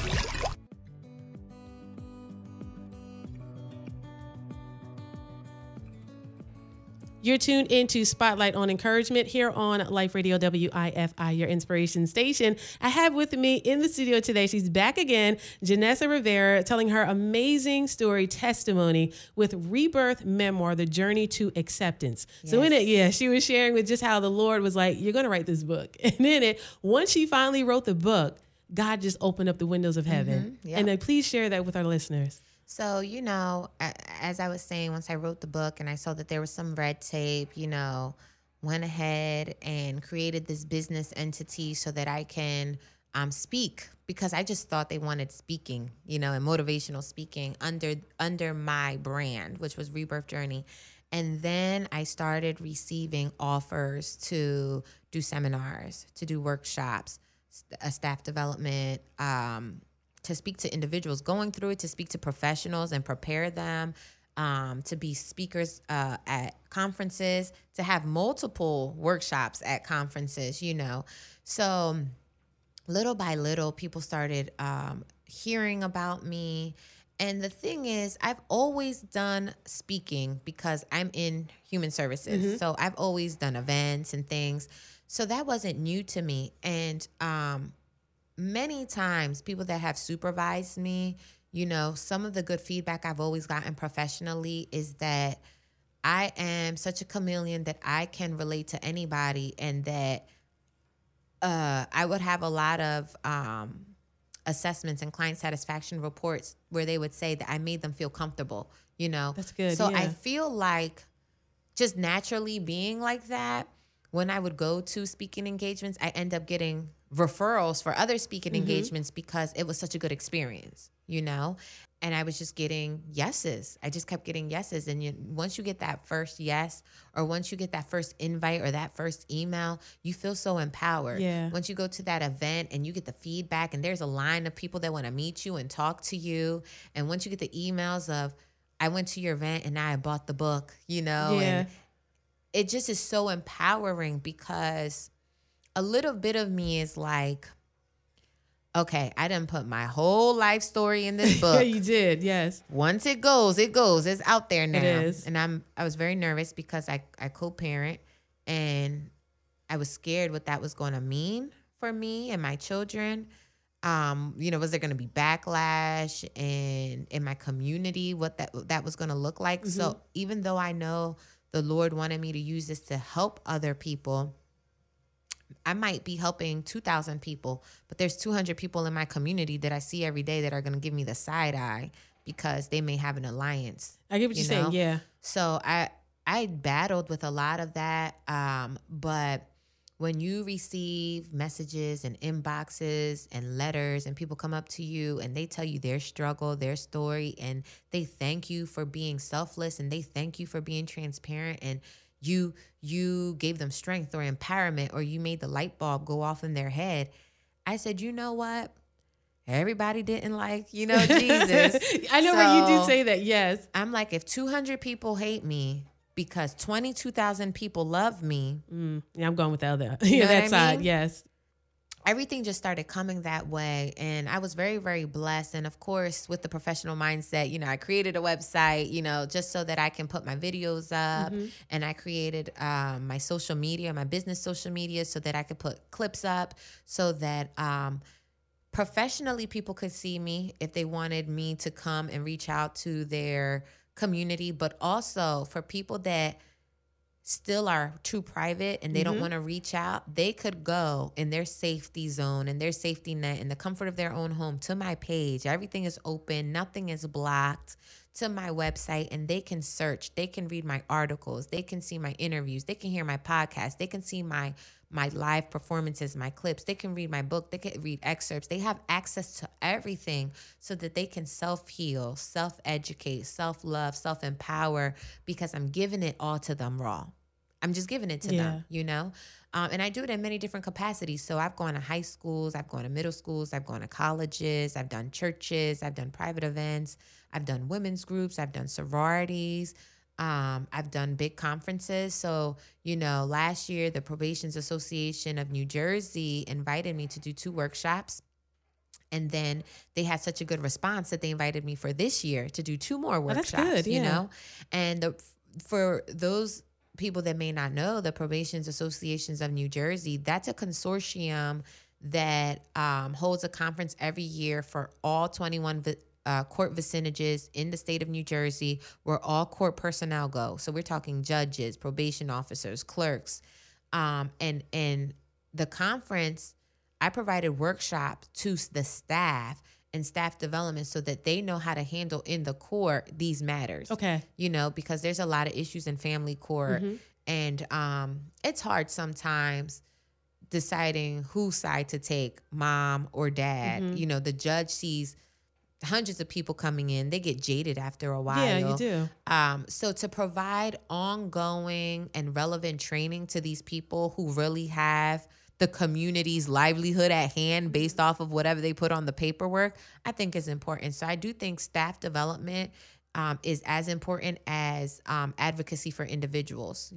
You're tuned into Spotlight on Encouragement here on Life Radio WIFI, your inspiration station. I have with me in the studio today, she's back again, Janessa Rivera, telling her amazing story testimony with Rebirth Memoir, The Journey to Acceptance. So in it, yeah, she was sharing with just how the Lord was like, you're going to write this book. And in it, once she finally wrote the book, God just opened up the windows of heaven. Yep. And then please share that with our listeners. So, you know, as I was saying, once I wrote the book and I saw that there was some red tape, you know, went ahead and created this business entity so that I can speak because I just thought they wanted speaking, you know, and motivational speaking under my brand, which was Rebirth Journey. And then I started receiving offers to do seminars, to do workshops, staff development, to speak to individuals going through it, to speak to professionals and prepare them, to be speakers at conferences, to have multiple workshops at conferences, you know. So little by little, people started hearing about me. And the thing is, I've always done speaking because I'm in human services. So I've always done events and things. So that wasn't new to me. And many times people that have supervised me, you know, some of the good feedback I've always gotten professionally is that I am such a chameleon that I can relate to anybody and that I would have a lot of assessments and client satisfaction reports where they would say that I made them feel comfortable, you know. That's good, So yeah. I feel like just naturally being like that, when I would go to speaking engagements, I end up getting referrals for other speaking engagements because it was such a good experience, you know? And I was just getting yeses. I just kept getting yeses. And once you get that first yes, or once you get that first invite or that first email, you feel so empowered. Yeah. Once you go to that event and you get the feedback and there's a line of people that want to meet you and talk to you. And once you get the emails of, I went to your event and now I bought the book, you know? Yeah. And it just is so empowering because a little bit of me is like, okay, I done put my whole life story in this Yeah, book. you did. Yes. Once it goes. It's out there now. is. And I was very nervous because I co-parent and I was scared what that was going to mean for me and my children. Was there going to be backlash in my community, what that was going to look like? Mm-hmm. So even though I know the Lord wanted me to use this to help other people, I might be helping 2,000 people, but there's 200 people in my community that I see every day that are going to give me the side eye because they may have an alliance. I get what you're saying. Yeah. So I battled with a lot of that. But when you receive messages and inboxes and letters and people come up to you and they tell you their struggle, their story, and they thank you for being selfless and they thank you for being transparent, and you gave them strength or empowerment, or you made the light bulb go off in their head, I said, you know what? Everybody didn't like, Jesus. I know where you do say that. Yes. I'm like, if 200 people hate me because 22,000 people love me. Yeah, I'm going with the other. You know that what I side. mean? Yes. Everything just started coming that way. And I was very, very blessed. And of course, with the professional mindset, I created a website, just so that I can put my videos up. And I created my social media, my business social media, so that I could put clips up so that professionally people could see me if they wanted me to come and reach out to their community. But also for people that still are too private and they don't want to reach out, they could go in their safety zone and their safety net in the comfort of their own home to my page. Everything is open. Nothing is blocked, to my website, and they can search. They can read my articles. They can see my interviews. They can hear my podcast. They can see my live performances, my clips. They can read my book. They can read excerpts. They have access to everything so that they can self-heal, self-educate, self-love, self-empower, because I'm giving it all to them raw. I'm just giving it to them, and I do it in many different capacities. So I've gone to high schools, I've gone to middle schools, I've gone to colleges, I've done churches, I've done private events, I've done women's groups, I've done sororities, I've done big conferences. So, last year, the Probations Association of New Jersey invited me to do 2 workshops. And then they had such a good response that they invited me for this year to do 2 more workshops, that's good, yeah. And for those people that may not know, the Probations Associations of New Jersey, that's a consortium that holds a conference every year for all 21 court vicinages in the state of New Jersey, where all court personnel go. So we're talking judges, probation officers, clerks. And the conference, I provided workshops to the staff and staff development so that they know how to handle in the court these matters. Okay. Because there's a lot of issues in family court. And it's hard sometimes deciding whose side to take, mom or dad. The judge sees hundreds of people coming in. They get jaded after a while. Yeah, you do. So to provide ongoing and relevant training to these people who really have the community's livelihood at hand based off of whatever they put on the paperwork, I think is important. So I do think staff development is as important as advocacy for individuals.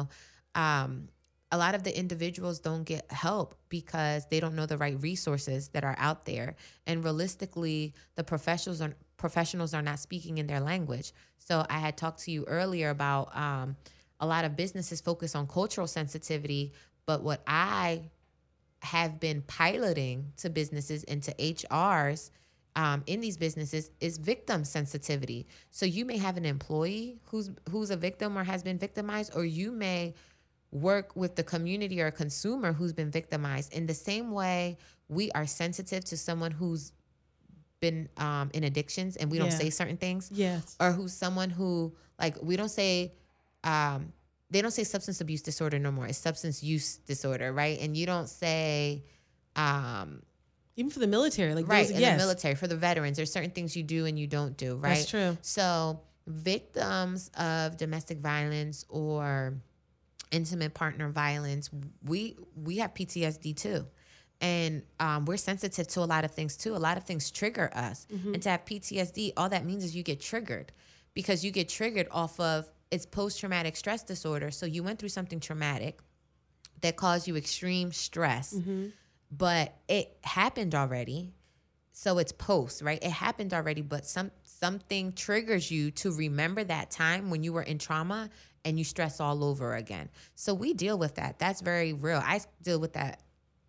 A lot of the individuals don't get help because they don't know the right resources that are out there. And realistically, the professionals are not speaking in their language. So I had talked to you earlier about a lot of businesses focus on cultural sensitivity, but what I have been piloting to businesses and to HRs in these businesses is victim sensitivity. So you may have an employee who's a victim or has been victimized, or you may work with the community or a consumer who's been victimized. In the same way, we are sensitive to someone who's been in addictions and we don't say certain things. Yes. Or who's someone who, we don't say, they don't say substance abuse disorder no more. It's substance use disorder, right? And you don't say... even for the military. Right, in the military, for the veterans, there's certain things you do and you don't do, right? That's true. So victims of domestic violence or intimate partner violence, we have PTSD too. And we're sensitive to a lot of things too. A lot of things trigger us. And to have PTSD, all that means is you get triggered, because you get triggered off of it's post-traumatic stress disorder. So you went through something traumatic that caused you extreme stress, but it happened already. So it's post, right? It happened already, but something triggers you to remember that time when you were in trauma and you stress all over again. So we deal with that. That's very real. I deal with that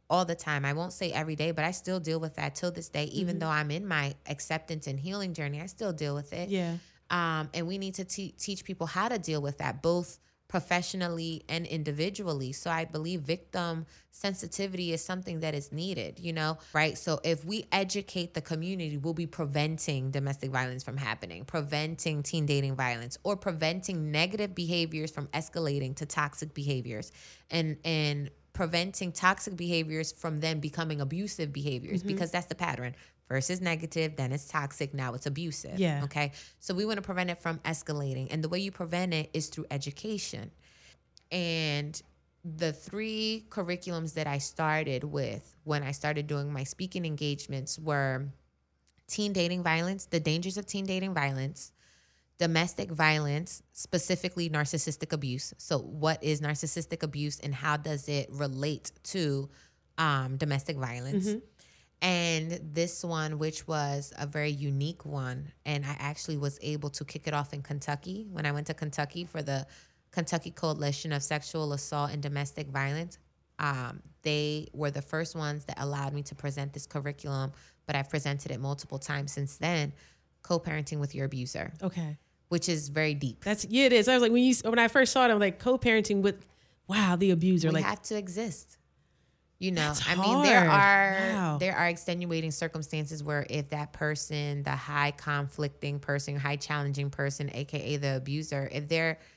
all the time. I won't say every day, but I still deal with that till this day. Even though I'm in my acceptance and healing journey, I still deal with it. Yeah. And we need to teach people how to deal with that, both professionally and individually. So I believe victim sensitivity is something that is needed, right? So if we educate the community, we'll be preventing domestic violence from happening, preventing teen dating violence, or preventing negative behaviors from escalating to toxic behaviors, and preventing toxic behaviors from then becoming abusive behaviors, because that's the pattern. First is negative, then it's toxic, now it's abusive. Yeah. Okay. So we want to prevent it from escalating. And the way you prevent it is through education. And the 3 curriculums that I started with when I started doing my speaking engagements were teen dating violence, the dangers of teen dating violence, domestic violence, specifically narcissistic abuse. So what is narcissistic abuse and how does it relate to domestic violence? And this one, which was a very unique one, and I actually was able to kick it off in Kentucky when I went to Kentucky for the Kentucky Coalition of Sexual Assault and Domestic Violence. They were the first ones that allowed me to present this curriculum, but I've presented it multiple times since then. Co-parenting with your abuser. Okay. Which is very deep. It is. I was like, when I first saw it, I'm like, co-parenting with, the abuser. We have to exist. That's I mean, there hard. are extenuating circumstances where if that person, the high conflicting person, high challenging person, aka the abuser, if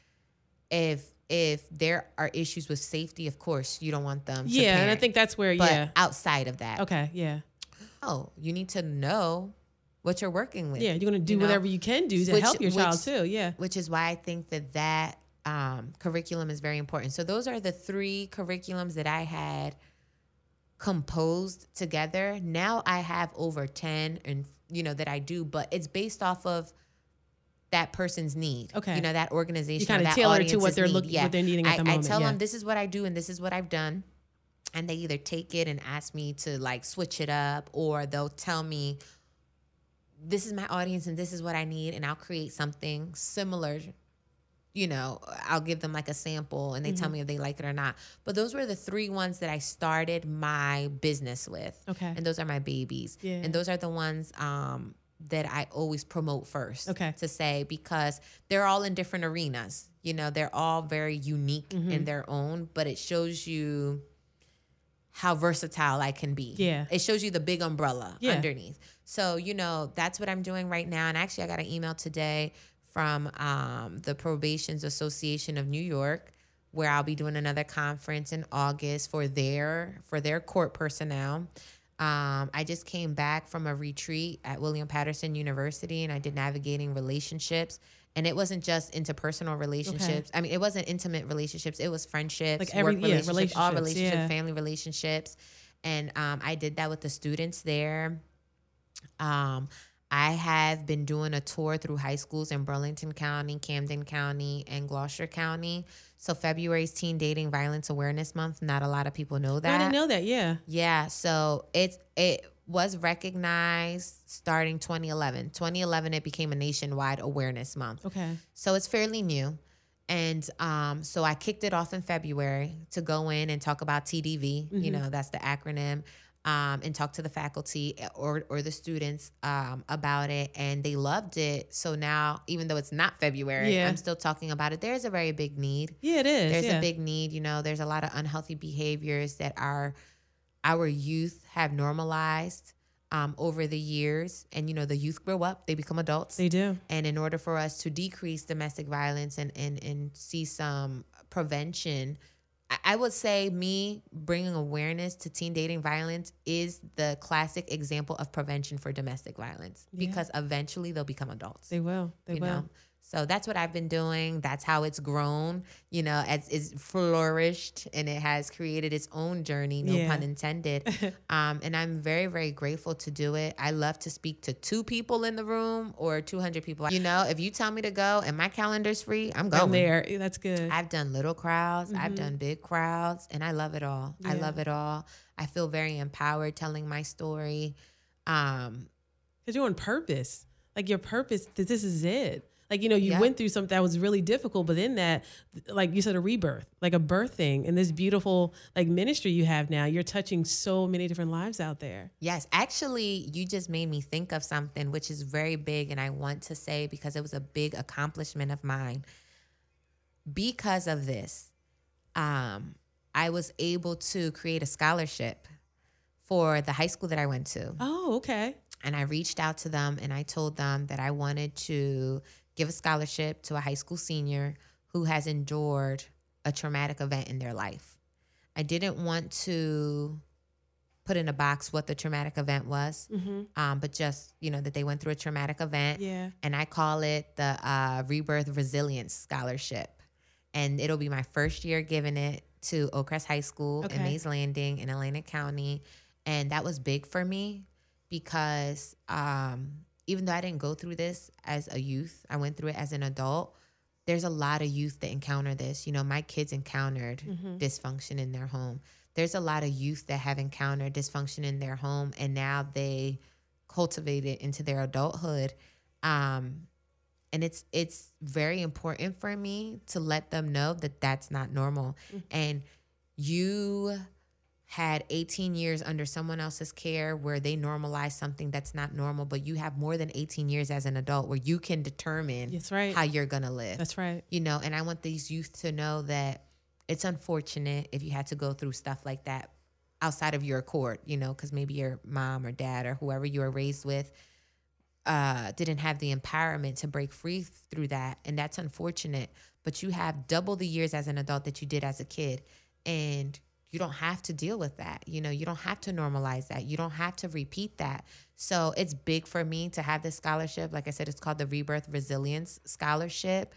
there are issues with safety, of course you don't want them to and I parent. think that's where But outside of that, Okay, yeah. you need to know what you're working with. Yeah, you're going to do whatever you can do to help your child too. Yeah. Which is why I think that curriculum is very important. So those are the 3 curriculums that I had composed together. Now I have over 10 and that I do, but it's based off of that person's need. Okay. That organization. You kind of that tailor it to what audience's they're need. looking, what they're needing at the moment. I tell yeah. them this is what I do and this is what I've done. And they either take it and ask me to switch it up, or they'll tell me this is my audience and this is what I need, and I'll create something similar. I'll give them a sample and they tell me if they like it or not. But those were the 3 ones that I started my business with. Okay. And those are my babies. Yeah. And those are the ones that I always promote first. Okay. To say, because they're all in different arenas. They're all very unique in their own, but it shows you how versatile I can be. Yeah. It shows you the big umbrella Yeah. underneath. So, that's what I'm doing right now. And actually, I got an email today from the Probations Association of New York, where I'll be doing another conference in August for their court personnel. I just came back from a retreat at William Patterson University, and I did navigating relationships. And it wasn't just interpersonal relationships. Okay. I mean, it wasn't intimate relationships. It was friendships, every- work relationships, all relationships, relationships, yeah. family relationships. And I did that with the students there. I have been doing a tour through high schools in Burlington County, Camden County, and Gloucester County. So February is Teen Dating Violence Awareness Month. Not a lot of people know that. I didn't know that. Yeah. Yeah, so it was recognized starting 2011. 2011, it became a nationwide awareness month. Okay. So it's fairly new. And so I kicked it off in February to go in and talk about TDV. That's the acronym. And talk to the faculty or the students about it, and they loved it. So now, even though it's not February, Yeah. I'm still talking about it. There's a very big need. Yeah, it is. There's yeah. a big need. There's a lot of unhealthy behaviors that our youth have normalized over the years. And, the youth grow up, they become adults. They do. And in order for us to decrease domestic violence and see some prevention, I would say me bringing awareness to teen dating violence is the classic example of prevention for domestic violence, because eventually they'll become adults. They will. They will. So that's what I've been doing. That's how it's grown, as it's flourished, and it has created its own journey, no pun intended. And I'm very, very grateful to do it. I love to speak to 2 people in the room or 200 people. If you tell me to go and my calendar's free, I'm going. I'm there. That's good. I've done little crowds, I've done big crowds, and I love it all. I love it all. I feel very empowered telling my story. Because you're on purpose. Your purpose, this is it. Like, you Yep. went through something that was really difficult, but in that, like you said, a rebirth, like a birthing, and this beautiful like ministry you have now, you're touching so many different lives out there. Yes, actually, you just made me think of something which is very big, and I want to say because it was a big accomplishment of mine. Because of this, I was able to create a scholarship for the high school that I went to. Oh, okay. And I reached out to them and I told them that I wanted to give a scholarship to a high school senior who has endured a traumatic event in their life. I didn't want to put in a box what the traumatic event was, but just, that they went through a traumatic event. Yeah. And I call it the Rebirth Resilience Scholarship. And it'll be my first year giving it to Oakcrest High School in Mays Landing in Atlantic County. And that was big for me because even though I didn't go through this as a youth, I went through it as an adult. There's a lot of youth that encounter this. My kids encountered dysfunction in their home. There's a lot of youth that have encountered dysfunction in their home, and now they cultivate it into their adulthood. And it's very important for me to let them know that that's not normal. And you had 18 years under someone else's care where they normalize something that's not normal, but you have more than 18 years as an adult where you can determine That's right. how you're going to live. That's right. And I want these youth to know that it's unfortunate if you had to go through stuff like that outside of your accord, because maybe your mom or dad or whoever you were raised with didn't have the empowerment to break free through that. And that's unfortunate. But you have double the years as an adult that you did as a kid. And you don't have to deal with that. You don't have to normalize that. You don't have to repeat that. So it's big for me to have this scholarship. Like I said, it's called the Rebirth Resilience Scholarship.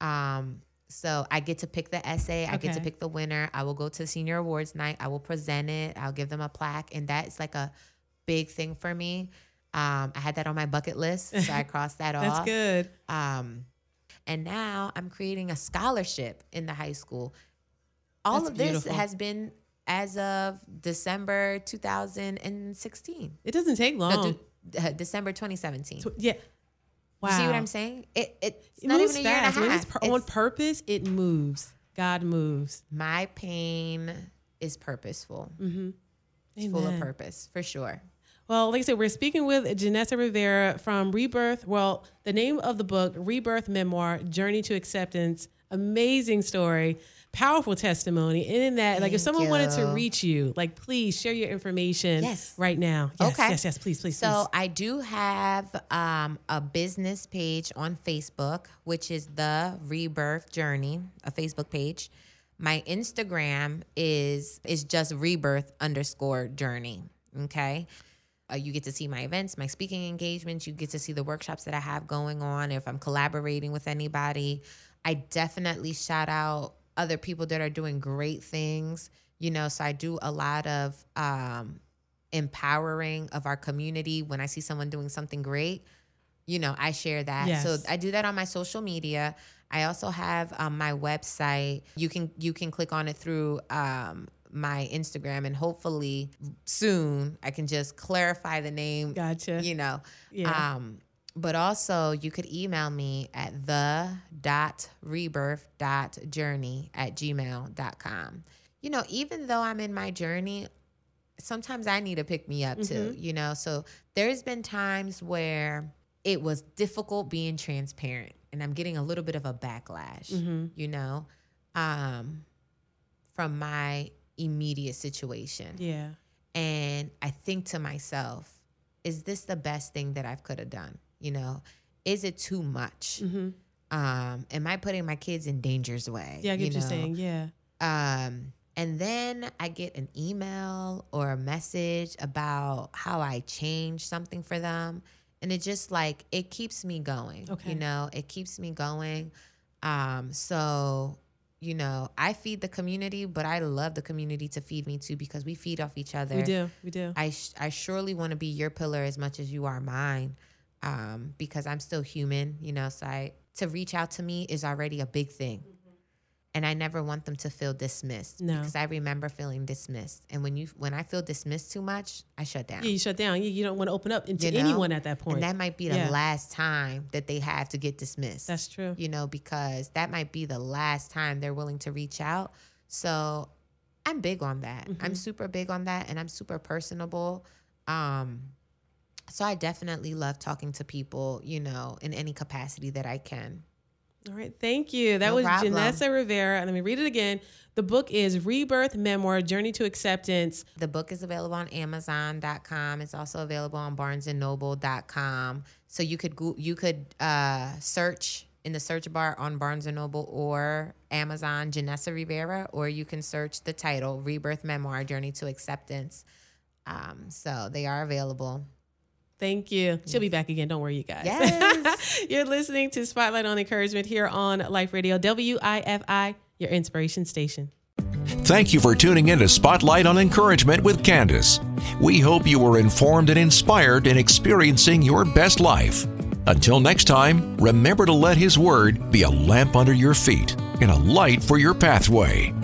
So I get to pick the essay. I get to pick the winner. I will go to the senior awards night. I will present it. I'll give them a plaque. And that's like a big thing for me. I had that on my bucket list, so I crossed that off. That's good. And now I'm creating a scholarship in the high school. All That's of this beautiful. has been as of December 2016. It doesn't take long. No, December 2017. Yeah. Wow. You see what I'm saying? It's It not moves even a year and a fast. When half. it's on purpose, it moves. God moves. My pain is purposeful. It's full of Amen. purpose, for sure. Well, like I said, we're speaking with Janessa Rivera from Rebirth. Well, the name of the book, Rebirth Memoir, Journey to Acceptance. Amazing story, powerful testimony. And in that, like if someone wanted to reach you, like please share your information right now. Yes, Okay. yes, please. So I do have a business page on Facebook, which is The Rebirth Journey, a Facebook page. My Instagram is just rebirth_journey. Okay. You get to see my events, my speaking engagements. You get to see the workshops that I have going on. If I'm collaborating with anybody, I definitely shout out other people that are doing great things. So I do a lot of empowering of our community. When I see someone doing something great, I share that. Yes. So I do that on my social media. I also have my website. You can click on it through my Instagram, and hopefully soon I can just clarify the name. Gotcha. Yeah. But also you could email me at the.rebirth.journey@gmail.com. Even though I'm in my journey, sometimes I need to pick me up too, So there's been times where it was difficult being transparent, and I'm getting a little bit of a backlash, from my immediate situation. Yeah. And I think to myself, is this the best thing that I could have done? Is it too much? Am I putting my kids in danger's way? Yeah, I get what you're saying. Yeah. And then I get an email or a message about how I changed something for them. And it just it keeps me going. Okay. It keeps me going. So, I feed the community, but I love the community to feed me too, because we feed off each other. We do. I surely want to be your pillar as much as you are mine, because I'm still human, so to reach out to me is already a big thing. And I never want them to feel dismissed. No. Because I remember feeling dismissed. And when I feel dismissed too much, I shut down. Yeah, you shut down. You don't want to open up into You know? anyone at that point. And that might be the last time that they have to get dismissed. That's true. You know, because that might be the last time they're willing to reach out. So I'm big on that. I'm super big on that, and I'm super personable. So I definitely love talking to people, you know, in any capacity that I can. All right. Thank you. That No was problem. Janessa Rivera. Let me read it again. The book is Rebirth Memoir, Journey to Acceptance. The book is available on Amazon.com. It's also available on BarnesandNoble.com. So you could search in the search bar on Barnes & Noble or Amazon, Janessa Rivera, or you can search the title, Rebirth Memoir, Journey to Acceptance. So they are available. Thank you. She'll be back again. Don't worry, you guys. Yes. You're listening to Spotlight on Encouragement here on Life Radio, WIFI, your inspiration station. Thank you for tuning in to Spotlight on Encouragement with Candace. We hope you were informed and inspired in experiencing your best life. Until next time, remember to let His Word be a lamp under your feet and a light for your pathway.